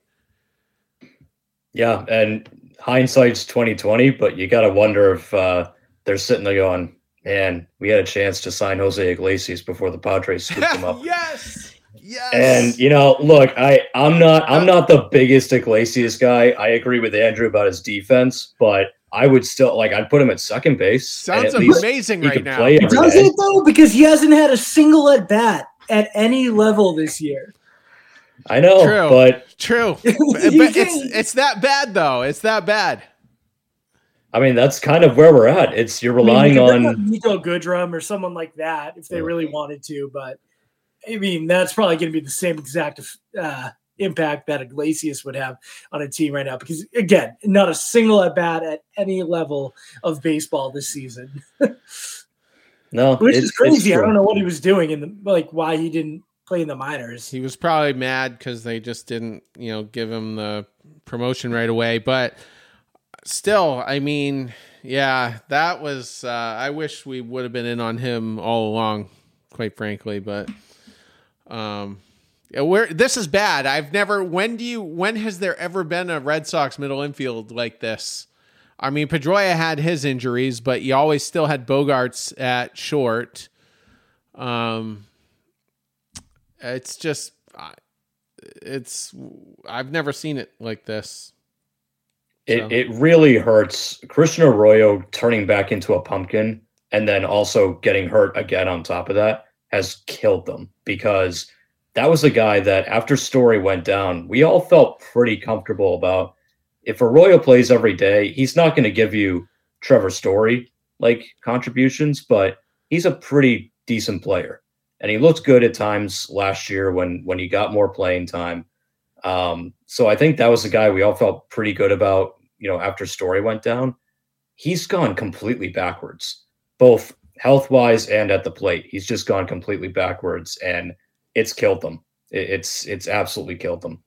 Yeah, and hindsight's twenty twenty, but you got to wonder if uh, they're sitting there going, man, we had a chance to sign Jose Iglesias before the Padres scooped him up. Yes, yes. And you know, look, I I'm not I'm not the biggest Iglesias guy. I agree with Andrew about his defense, but I would still like I'd put him at second base. Sounds amazing right now. Does it though? Because he hasn't had a single at bat at any level this year. I know, true, but true. But it's it's that bad though. It's that bad. I mean, that's kind of where we're at. It's you're relying I mean, on Nico Goodrum or someone like that if they really wanted to, but I mean that's probably going to be the same exact uh, impact that Iglesias would have on a team right now. Because again, not a single at bat at any level of baseball this season. No, which is crazy. I don't know what he was doing in the like why he didn't play in the minors. He was probably mad because they just didn't, you know, give him the promotion right away. But still, I mean, yeah, that was. Uh, I wish we would have been in on him all along, quite frankly. But um, yeah, we're this is bad. I've never. When do you? When has there ever been a Red Sox middle infield like this? I mean, Pedroia had his injuries, but you always still had Bogarts at short. Um, it's just, it's, I've never seen it like this. It So. it really hurts. Christian Arroyo turning back into a pumpkin and then also getting hurt again on top of that has killed them, because that was a guy that after Story went down, we all felt pretty comfortable about. If Arroyo plays every day, he's not going to give you Trevor Story like contributions, but he's a pretty decent player. And he looked good at times last year when when he got more playing time. Um, so I think that was a guy we all felt pretty good about, you know, after Story went down. He's gone completely backwards, both health-wise and at the plate. He's just gone completely backwards, and it's killed them. It, it's it's absolutely killed them.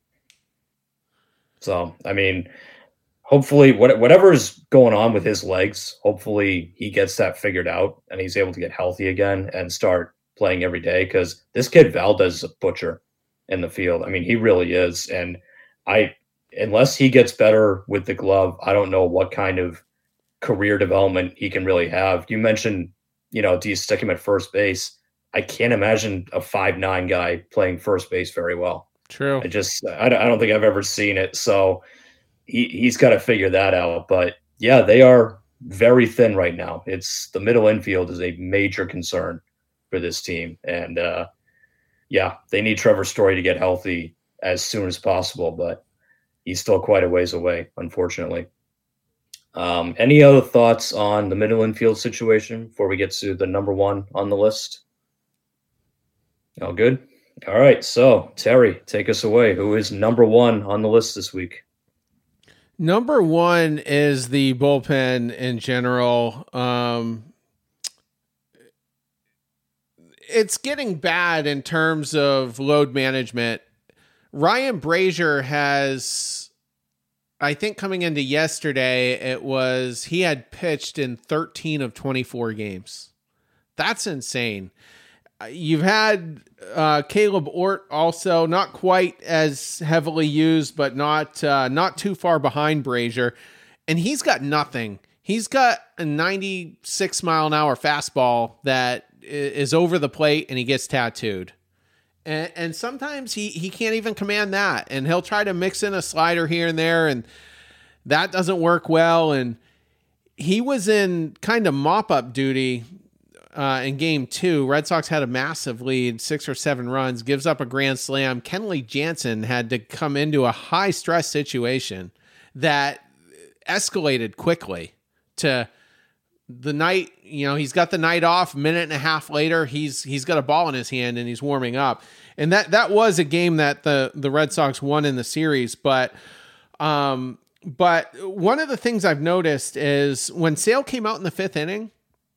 So, I mean, hopefully what, whatever's going on with his legs, hopefully he gets that figured out and he's able to get healthy again and start playing every day, because this kid Valdez is a butcher in the field. I mean, he really is. And I, unless he gets better with the glove, I don't know what kind of career development he can really have. You mentioned, you know, do you stick him at first base? I can't imagine a five nine guy playing first base very well. True. I just, I don't, I don't think I've ever seen it. So he, he's got to figure that out. But yeah, they are very thin right now. It's the middle infield is a major concern for this team. And uh, yeah, they need Trevor Story to get healthy as soon as possible, but he's still quite a ways away, unfortunately. Um, any other thoughts on the middle infield situation before we get to the number one on the list? All good? All right, so Terry, take us away. Who is number one on the list this week? Number one is the bullpen in general. Um, it's getting bad in terms of load management. Ryan Brazier has, I think coming into yesterday, it was, he had pitched in thirteen of twenty-four games. That's insane. You've had uh, Caleb Ort also, not quite as heavily used, but not uh, not too far behind Brazier. and he's got nothing. He's got a ninety-six mile an hour fastball that is over the plate and he gets tattooed. And, and sometimes he, he can't even command that. And he'll try to mix in a slider here and there, and that doesn't work well. And he was in kind of mop-up duty uh, in game two. Red Sox had a massive lead, six or seven runs, gives up a grand slam. Kenley Jansen had to come into a high-stress situation that escalated quickly to the night. You know, he's got the night off. Minute and a half later, he's he's got a ball in his hand and he's warming up. And that that was a game that the the Red Sox won in the series. But um, but one of the things I've noticed is when Sale came out in the fifth inning.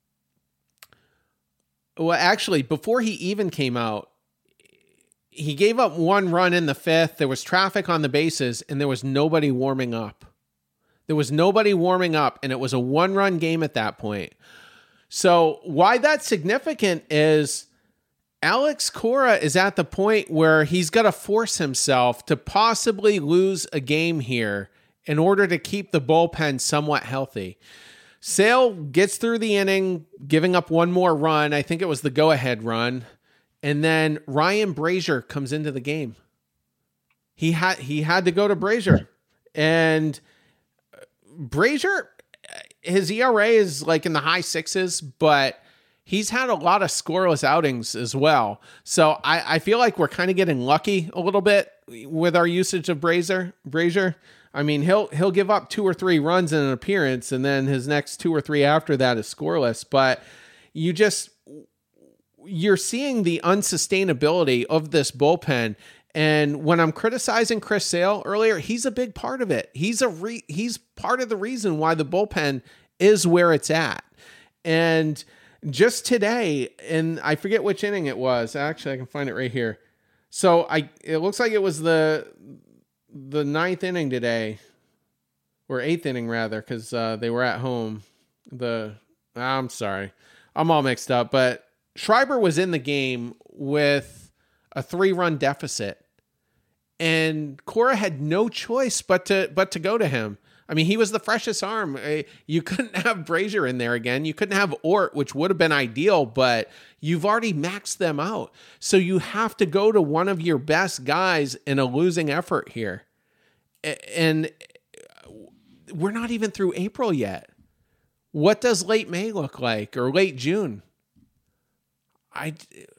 Well, actually, before he even came out, he gave up one run in the fifth. There was traffic on the bases, and there was nobody warming up. There was nobody warming up, and it was a one-run game at that point. So why that's significant is Alex Cora is at the point where he's got to force himself to possibly lose a game here in order to keep the bullpen somewhat healthy. Sale gets through the inning, giving up one more run. I think it was the go-ahead run. And then Ryan Brazier comes into the game. He had he had to go to Brazier. And Brazier, his E R A is like in the high sixes, but he's had a lot of scoreless outings as well. So I, I feel like we're kind of getting lucky a little bit with our usage of Brazier. Brazier. I mean, he'll he'll give up two or three runs in an appearance, and then his next two or three after that is scoreless. But you just you're seeing the unsustainability of this bullpen. And when I'm criticizing Chris Sale earlier, he's a big part of it. He's a re- he's part of the reason why the bullpen is where it's at. And just today, and I forget which inning it was. Actually, I can find it right here. So I it looks like it was the the ninth inning today, or eighth inning rather, because uh, they were at home. The I'm sorry, I'm all mixed up. But Schreiber was in the game with a three-run deficit, and Cora had no choice but to but to go to him. I mean, he was the freshest arm. You couldn't have Brazier in there again. You couldn't have Ort, which would have been ideal, but you've already maxed them out. So you have to go to one of your best guys in a losing effort here. And we're not even through April yet. What does late May look like, or late June? I...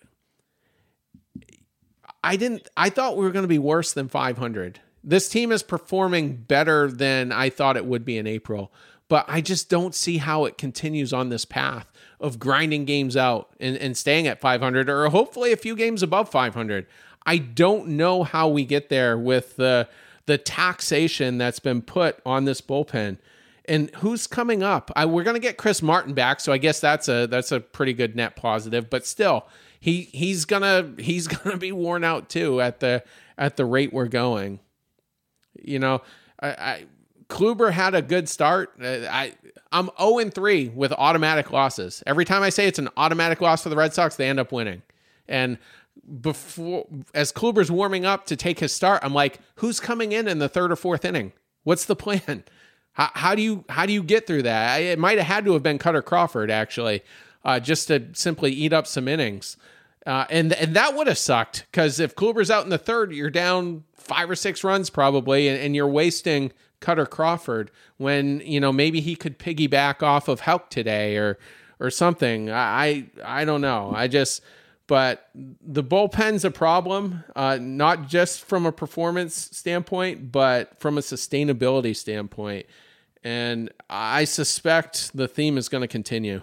I didn't, I thought we were going to be worse than five hundred. This team is performing better than I thought it would be in April, but I just don't see how it continues on this path of grinding games out and, and staying at five hundred, or hopefully a few games above five hundred. I don't know how we get there with the, the taxation that's been put on this bullpen. And who's coming up? I, we're going to get Chris Martin back, so I guess that's a that's a pretty good net positive, but still, He he's gonna he's gonna be worn out too at the at the rate we're going. You know, I, I Kluber had a good start. I I'm oh and three with automatic losses. Every time I say it's an automatic loss for the Red Sox, they end up winning. And before, as Kluber's warming up to take his start, I'm like, who's coming in in the third or fourth inning? What's the plan? How, how do you how do you get through that? It might have had to have been Cutter Crawford actually. Uh, just to simply eat up some innings. Uh, and and that would have sucked, because if Kluber's out in the third, you're down five or six runs probably, and, and you're wasting Cutter Crawford when, you know, maybe he could piggyback off of Houck today or or something. I, I, I don't know. I just, but the bullpen's a problem, uh, not just from a performance standpoint, but from a sustainability standpoint. And I suspect the theme is going to continue.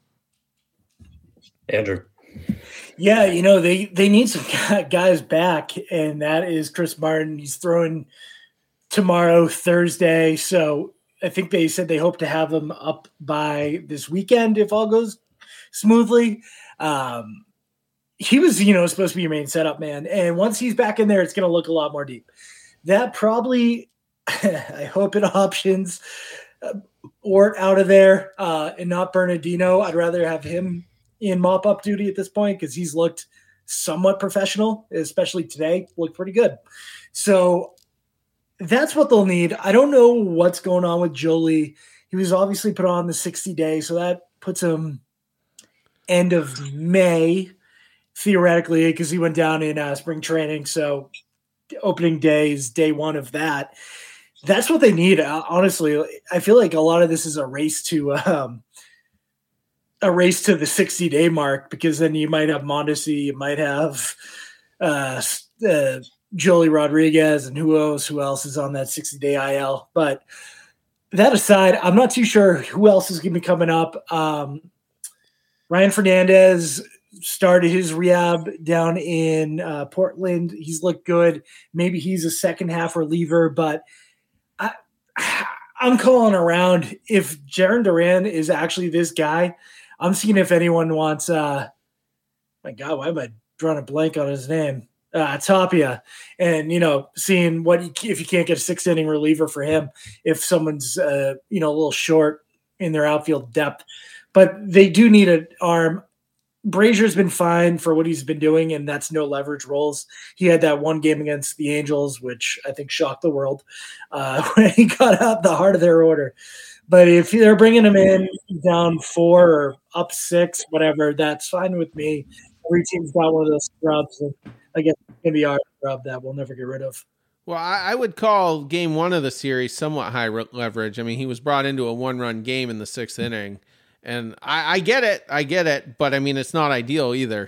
Andrew. Yeah, you know, they, they need some guys back, and that is Chris Martin. He's throwing tomorrow, Thursday. So I think they said they hope to have him up by this weekend if all goes smoothly. Um, he was, you know, supposed to be your main setup man. And once he's back in there, it's going to look a lot more deep. That probably, I hope it options uh, Ort out of there uh, and not Bernardino. I'd rather have him in mop-up duty at this point, because he's looked somewhat professional, especially today, looked pretty good. So that's what they'll need. I don't know what's going on with Jolie. He was obviously put on the sixty day, so that puts him end of May, theoretically, because he went down in uh, spring training. So opening day is day one of that. That's what they need. Uh, honestly, I feel like a lot of this is a race to um, a race to the sixty day mark, because then you might have Mondesi, you might have uh, uh, Jolie Rodriguez, and who else? Who else is on that sixty day I L? But that aside, I'm not too sure who else is going to be coming up. Um, Ryan Fernandez started his rehab down in uh, Portland. He's looked good. Maybe he's a second half reliever, but I, I'm calling around if Jarren Duran is actually this guy. I'm seeing if anyone wants. Uh, my God, why am I drawing a blank on his name? Uh, Tapia, and you know, seeing what he, if you can't get a six inning reliever for him, if someone's uh, you know a little short in their outfield depth, but they do need an arm. Brazier's been fine for what he's been doing, and that's no leverage roles. He had that one game against the Angels, which I think shocked the world uh, when he got out the heart of their order. But if they're bringing him in down four or up six, whatever, that's fine with me. Every team's got one of those scrubs, and I guess it's going to be our scrub that we'll never get rid of. Well, I, I would call game one of the series somewhat high re- leverage. I mean, he was brought into a one-run game in the sixth inning. And I, I get it. I get it. But, I mean, it's not ideal either.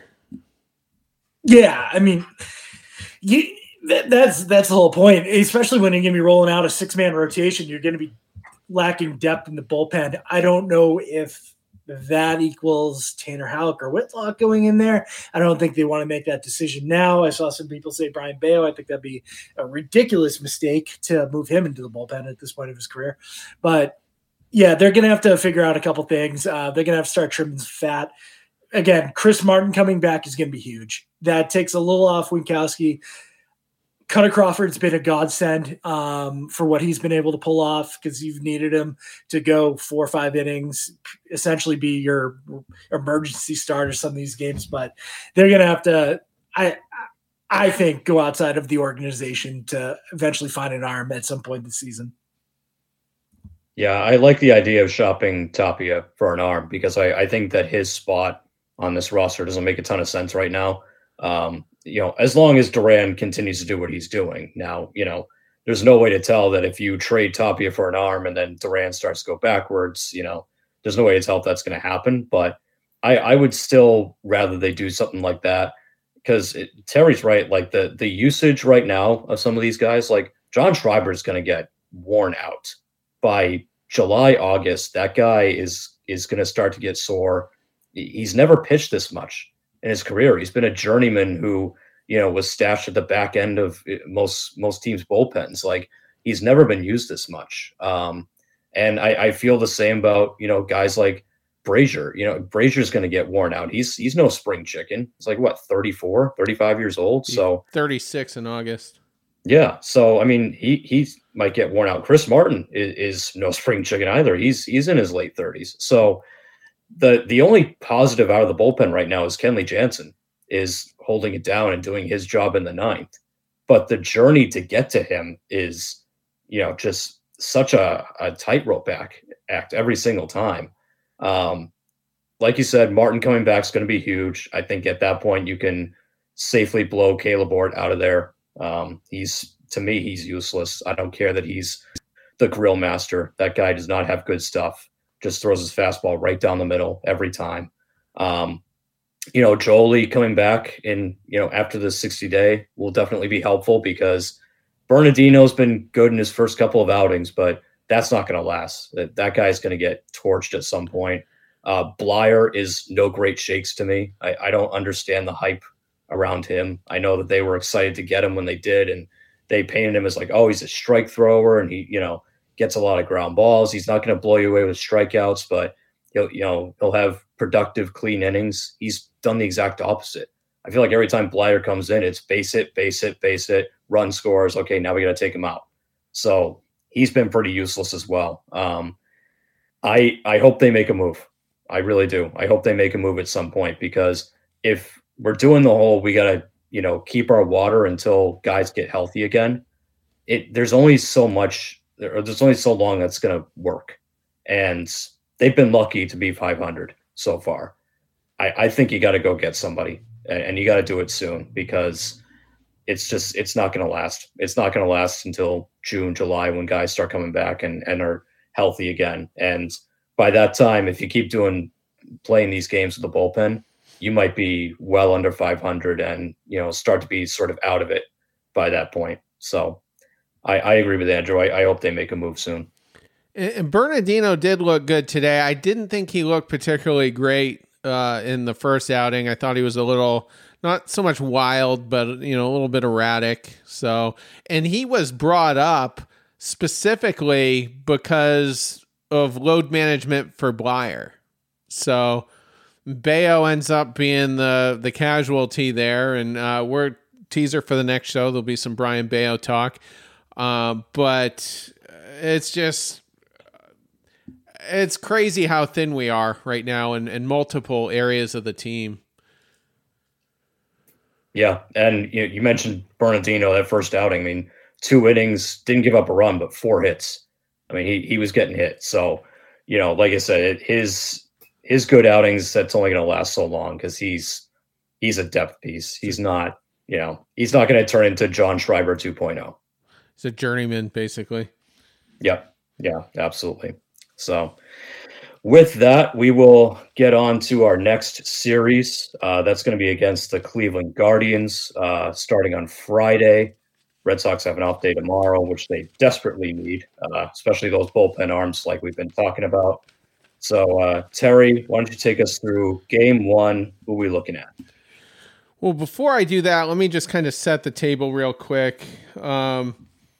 Yeah, I mean, you, that, that's that's the whole point, especially when you're going to be rolling out a six-man rotation. You're going to be lacking depth in the bullpen. I don't know if that equals Tanner Houck or Whitlock going in there. I don't think they want to make that decision now. I saw some people say Brian Bayo. I think that'd be a ridiculous mistake to move him into the bullpen at this point of his career. But, yeah, they're going to have to figure out a couple things. Uh, they're going to have to start trimming fat. Again, Chris Martin coming back is going to be huge. That takes a little off Winkowski. Cutter Crawford's been a godsend um, for what he's been able to pull off, because you've needed him to go four or five innings, essentially be your emergency starter some of these games. But they're going to have to, I I think, go outside of the organization to eventually find an arm at some point this season. Yeah, I like the idea of shopping Tapia for an arm, because I, I think that his spot on this roster doesn't make a ton of sense right now. Um, you know, as long as Duran continues to do what he's doing now, you know, there's no way to tell that if you trade Tapia for an arm and then Duran starts to go backwards, you know, there's no way to tell if that's going to happen. But I, I would still rather they do something like that, because Terry's right. Like the, the usage right now of some of these guys, like John Schreiber is going to get worn out by July, August. That guy is, is going to start to get sore. He's never pitched this much in his career. He's been a journeyman who, you know, was stashed at the back end of most most teams' bullpens. Like, he's never been used this much. Um, and I, I feel the same about, you know, guys like Brazier. You know, Brazier's going to get worn out. He's he's no spring chicken. He's like, what, thirty-four, thirty-five years old? So thirty-six in August. Yeah. So, I mean, he he might get worn out. Chris Martin is, is no spring chicken either. He's he's in his late thirties. So the the only positive out of the bullpen right now is Kenley Jansen is holding it down and doing his job in the ninth. But the journey to get to him is, you know, just such a, a tightrope act, act every single time. Um, like you said, Martin coming back is going to be huge. I think at that point you can safely blow Caleb Ort out of there. Um, he's, to me, he's useless. I don't care that he's the grill master. That guy does not have good stuff. Just throws his fastball right down the middle every time. Um, you know, Jolie coming back in, you know, after the sixty day will definitely be helpful, because Bernardino's been good in his first couple of outings, but that's not going to last. That, that guy's going to get torched at some point. Uh, Blyer is no great shakes to me. I, I don't understand the hype around him. I know that they were excited to get him when they did, and they painted him as like, oh, he's a strike thrower and he, you know, gets a lot of ground balls. He's not going to blow you away with strikeouts, but he'll, you know, he'll have productive, clean innings. He's done the exact opposite. I feel like every time Blyer comes in, it's base hit, base hit, base hit, run scores. Okay, now we got to take him out. So he's been pretty useless as well. Um, I I hope they make a move. I really do. I hope they make a move at some point, because if we're doing the whole, we got to, you know, keep our water until guys get healthy again, it there's only so much, or there's only so long that's going to work. And they've been lucky to be five hundred so far. I, I think you got to go get somebody, and, and you got to do it soon, because it's just, it's not going to last. It's not going to last until June, July, when guys start coming back and, and are healthy again. And by that time, if you keep doing, playing these games with the bullpen, you might be well under five hundred and, you know, start to be sort of out of it by that point. So I, I agree with Andrew. I, I hope they make a move soon. And Bernardino did look good today. I didn't think he looked particularly great uh, in the first outing. I thought he was a little, not so much wild, but, you know, a little bit erratic. So, and he was brought up specifically because of load management for Blyer. So Bayo ends up being the, the casualty there. And uh, we're teaser for the next show. There'll be some Brian Bayo talk. Uh, but it's just, it's crazy how thin we are right now in, in multiple areas of the team. Yeah, and you, you mentioned Bernardino, that first outing. I mean, two innings, didn't give up a run, but four hits. I mean, he he was getting hit. So, you know, like I said, it, his his good outings, that's only going to last so long, because he's he's a depth piece. He's not, you know, he's not going to turn into John Schreiber two point oh. He's a journeyman, basically. Yep. Yeah, absolutely. So with that, we will get on to our next series. Uh, that's going to be against the Cleveland Guardians, uh, starting on Friday. Red Sox have an off day tomorrow, which they desperately need, uh, especially those bullpen arms like we've been talking about. So, uh, Terry, why don't you take us through game one? Who are we looking at? Well, before I do that, let me just kind of set the table real quick. Um,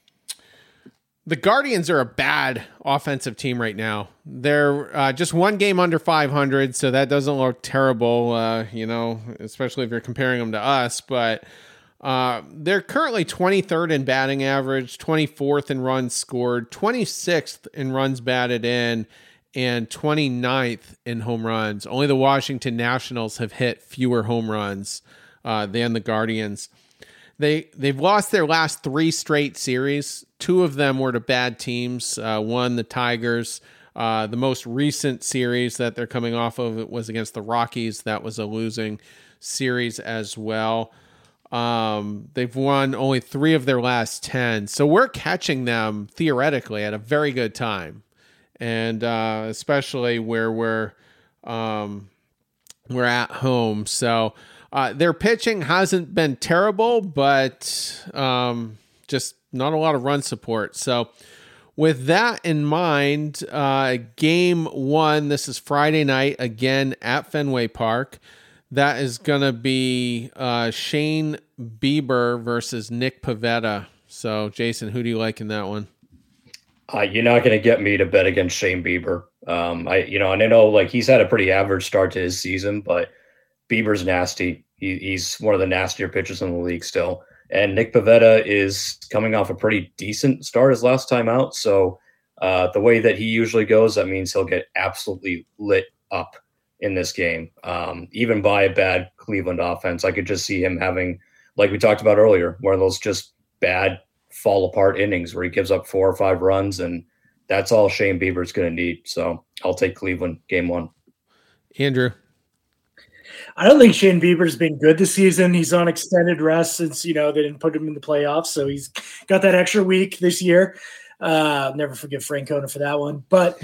The Guardians are a bad offensive team right now. They're uh, just one game under five hundred, so that doesn't look terrible, uh, you know, especially if you're comparing them to us. But uh, they're currently twenty-third in batting average, twenty-fourth in runs scored, twenty-sixth in runs batted in, and twenty-ninth in home runs. Only the Washington Nationals have hit fewer home runs uh, than the Guardians. They, they've lost their last three straight series. Two of them were to bad teams. Uh, one, the Tigers. Uh, the most recent series that they're coming off of was against the Rockies. That was a losing series as well. Um, they've won only three of their last ten. So we're catching them theoretically at a very good time. And uh, especially where we're, um, we're at home. So Uh, their pitching hasn't been terrible, but um, just not a lot of run support. So with that in mind, uh, game one, this is Friday night, again at Fenway Park. That is going to be uh, Shane Bieber versus Nick Pivetta. So, Jason, who do you like in that one? Uh, you're not going to get me to bet against Shane Bieber. Um, I, you know, and I know like he's had a pretty average start to his season, but Bieber's nasty. He, he's one of the nastier pitchers in the league still. And Nick Pivetta is coming off a pretty decent start his last time out. So uh, the way that he usually goes, that means he'll get absolutely lit up in this game. Um, even by a bad Cleveland offense, I could just see him having, like we talked about earlier, one of those just bad fall apart innings where he gives up four or five runs, and that's all Shane Bieber's going to need. So I'll take Cleveland game one. Andrew. I don't think Shane Bieber's been good this season. He's on extended rest since, you know, they didn't put him in the playoffs. So he's got that extra week this year. Uh, I'll never forgive Francona for that one. But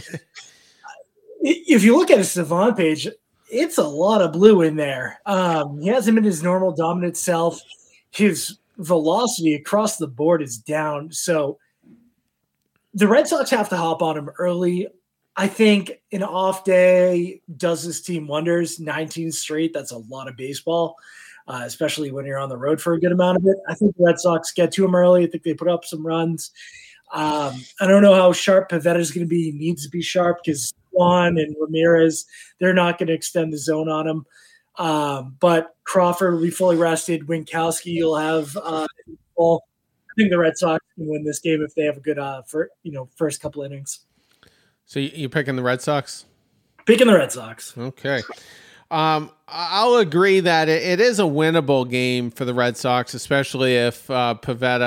if you look at his Savant page, it's a lot of blue in there. Um, he hasn't been his normal dominant self. His velocity across the board is down. So the Red Sox have to hop on him early. I think an off day does this team wonders. nineteen straight, that's a lot of baseball, uh, especially when you're on the road for a good amount of it. I think the Red Sox get to him early. I think they put up some runs. Um, I don't know how sharp Pivetta is going to be. He needs to be sharp because Juan and Ramirez, they're not going to extend the zone on him. Um, but Crawford will be fully rested. Winkowski, you'll have uh, well, I think the Red Sox can win this game if they have a good uh, for, you know, first couple innings. So you're picking the Red Sox? Picking the Red Sox. Okay. Um, I'll agree that it, it is a winnable game for the Red Sox, especially if uh, Pivetta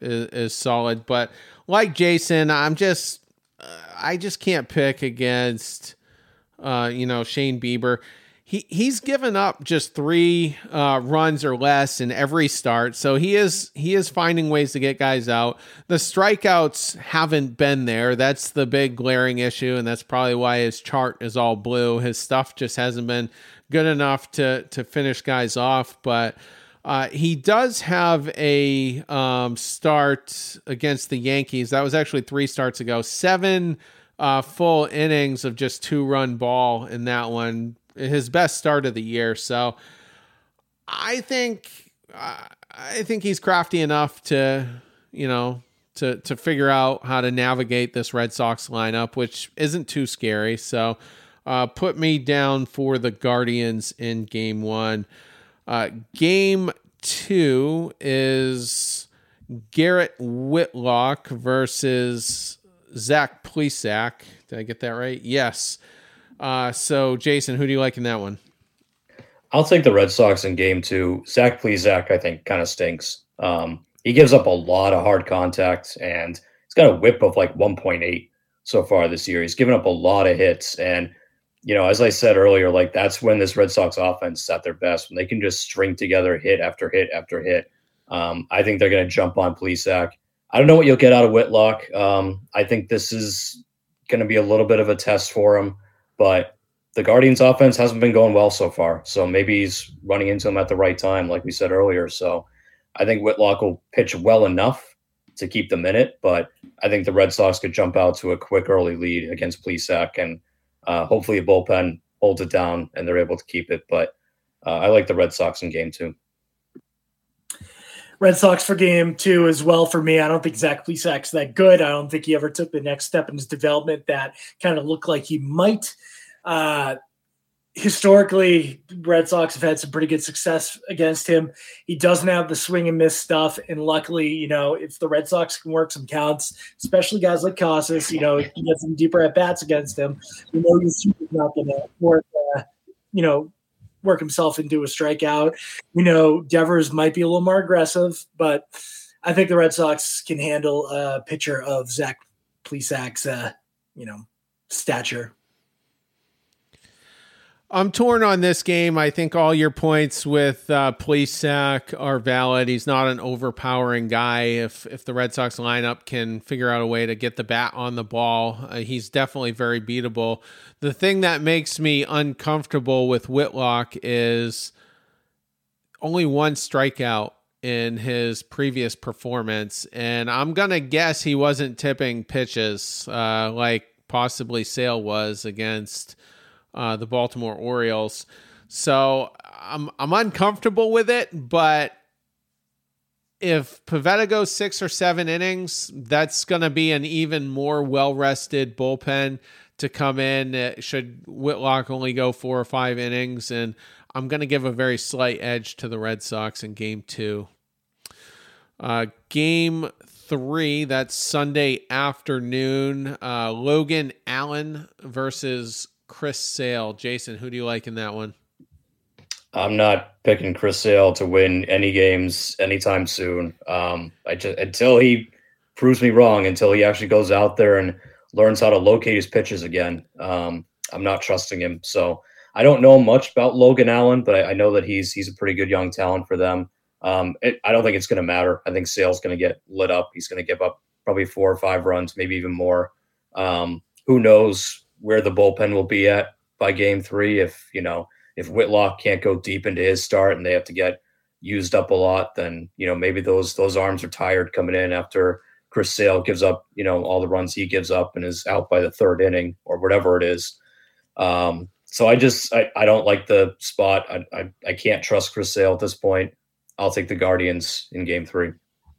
is, is solid. But like Jason, I'm just, uh, I just can't pick against, uh, you know, Shane Bieber. He he's given up just three uh, runs or less in every start, so he is he is finding ways to get guys out. The strikeouts haven't been there. That's the big glaring issue, and that's probably why his chart is all blue. His stuff just hasn't been good enough to to finish guys off. But uh, he does have a um, start against the Yankees. That was actually three starts ago. Seven uh, full innings of just two run ball in that one. His best start of the year. So I think, uh, I think he's crafty enough to, you know, to, to figure out how to navigate this Red Sox lineup, which isn't too scary. So uh, put me down for the Guardians in game one. Uh, game two is Garrett Whitlock versus Zach Plesac. Did I get that right? Yes. Uh, so, Jason, who do you like in that one? I'll take the Red Sox in game two. Zach Plesac, I think, kind of stinks. Um, he gives up a lot of hard contact, and he's got a whip of like one point eight so far this year. He's given up a lot of hits. And, you know, as I said earlier, like that's when this Red Sox offense is at their best, when they can just string together hit after hit after hit. Um, I think they're going to jump on Plesac. I don't know what you'll get out of Whitlock. Um, I think this is going to be a little bit of a test for him. But the Guardians offense hasn't been going well so far. So maybe he's running into him at the right time, like we said earlier. So I think Whitlock will pitch well enough to keep them in it. But I think the Red Sox could jump out to a quick early lead against Plesac. And uh, hopefully a bullpen holds it down and they're able to keep it. But uh, I like the Red Sox in game two. Red Sox for game two as well for me. I don't think Zach Plesac's that good. I don't think he ever took the next step in his development that kind of looked like he might. Uh, historically, Red Sox have had some pretty good success against him. He doesn't have the swing and miss stuff. And luckily, you know, if the Red Sox can work some counts, especially guys like Casas, you know, he can get some deeper at bats against him. We know he's not going to work, uh, you know, work himself into a strikeout. We know Devers might be a little more aggressive, but I think the Red Sox can handle a pitcher of Zach Plesac's, uh, you know, stature. I'm torn on this game. I think all your points with uh, Plesac are valid. He's not an overpowering guy. If if the Red Sox lineup can figure out a way to get the bat on the ball, uh, he's definitely very beatable. The thing that makes me uncomfortable with Whitlock is only one strikeout in his previous performance, and I'm going to guess he wasn't tipping pitches uh, like possibly Sale was against Uh, the Baltimore Orioles. So I'm I'm uncomfortable with it, but if Pivetta goes six or seven innings, that's going to be an even more well-rested bullpen to come in. Uh, should Whitlock only go four or five innings, and I'm going to give a very slight edge to the Red Sox in game two. Uh, game three, that's Sunday afternoon. Uh, Logan Allen versus Chris Sale. Jason, who do you like in that one? I'm not picking Chris Sale to win any games anytime soon. Um, I just until he proves me wrong, until he actually goes out there and learns how to locate his pitches again. Um, I'm not trusting him. So I don't know much about Logan Allen, but I, I know that he's he's a pretty good young talent for them. Um, it, I don't think it's going to matter. I think Sale's going to get lit up. He's going to give up probably four or five runs, maybe even more. Um, who knows where the bullpen will be at by game three. If, you know, if Whitlock can't go deep into his start and they have to get used up a lot, then, you know, maybe those, those arms are tired coming in after Chris Sale gives up, you know, all the runs he gives up and is out by the third inning or whatever it is. Um, so I just, I, I don't like the spot. I, I, I can't trust Chris Sale at this point. I'll take the Guardians in game three.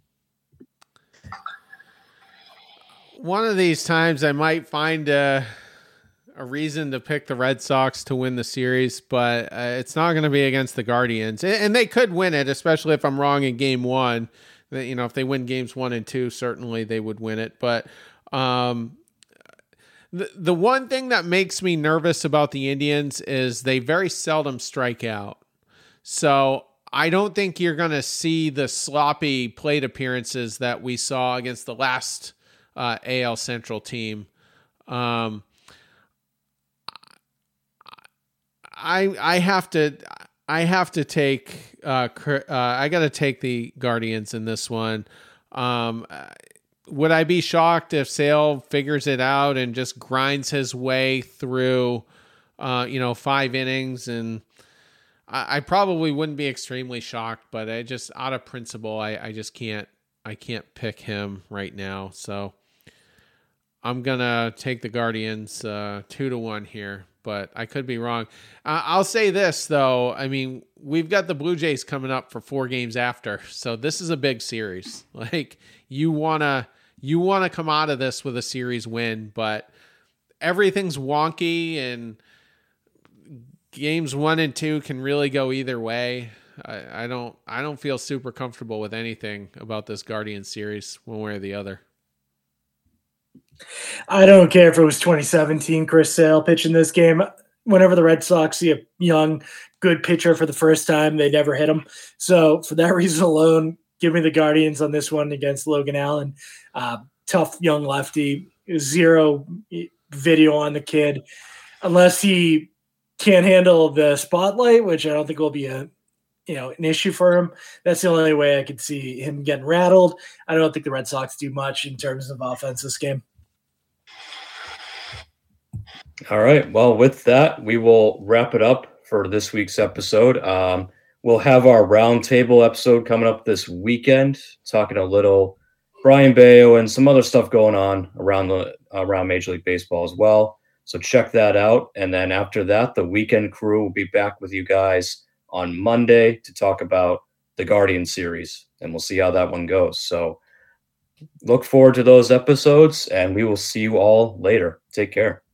One of these times I might find a, a reason to pick the Red Sox to win the series, but uh, it's not going to be against the Guardians. And, and they could win it, especially if I'm wrong in game one. You know, if they win games one and two, certainly they would win it. But um, the, the one thing that makes me nervous about the Indians is they very seldom strike out. So I don't think you're going to see the sloppy plate appearances that we saw against the last uh, A L Central team. Um, I I have to I have to take uh, uh I got to take the Guardians in this one. Um, would I be shocked if Sale figures it out and just grinds his way through, uh, you know, five innings? And I, I probably wouldn't be extremely shocked, but I just out of principle, I, I just can't I can't pick him right now. So I'm gonna take the Guardians uh, two to one here, but I could be wrong. Uh, I'll say this though. I mean, we've got the Blue Jays coming up for four games after, so this is a big series. Like you wanna you wanna come out of this with a series win, but everything's wonky and games one and two can really go either way. I, I don't I don't feel super comfortable with anything about this Guardian series one way or the other. I don't care if it was twenty seventeen Chris Sale pitching this game. Whenever the Red Sox see a young, good pitcher for the first time, they never hit him. So for that reason alone, give me the Guardians on this one against Logan Allen. Uh, tough young lefty, zero video on the kid. Unless he can't handle the spotlight, which I don't think will be a you know an issue for him. That's the only way I could see him getting rattled. I don't think the Red Sox do much in terms of offense this game. All right. Well, with that, we will wrap it up for this week's episode. Um, we'll have our roundtable episode coming up this weekend, talking a little Brian Bayo and some other stuff going on around the around Major League Baseball as well. So check that out. And then after that, the weekend crew will be back with you guys on Monday to talk about the Guardian series, and we'll see how that one goes. So look forward to those episodes, and we will see you all later. Take care.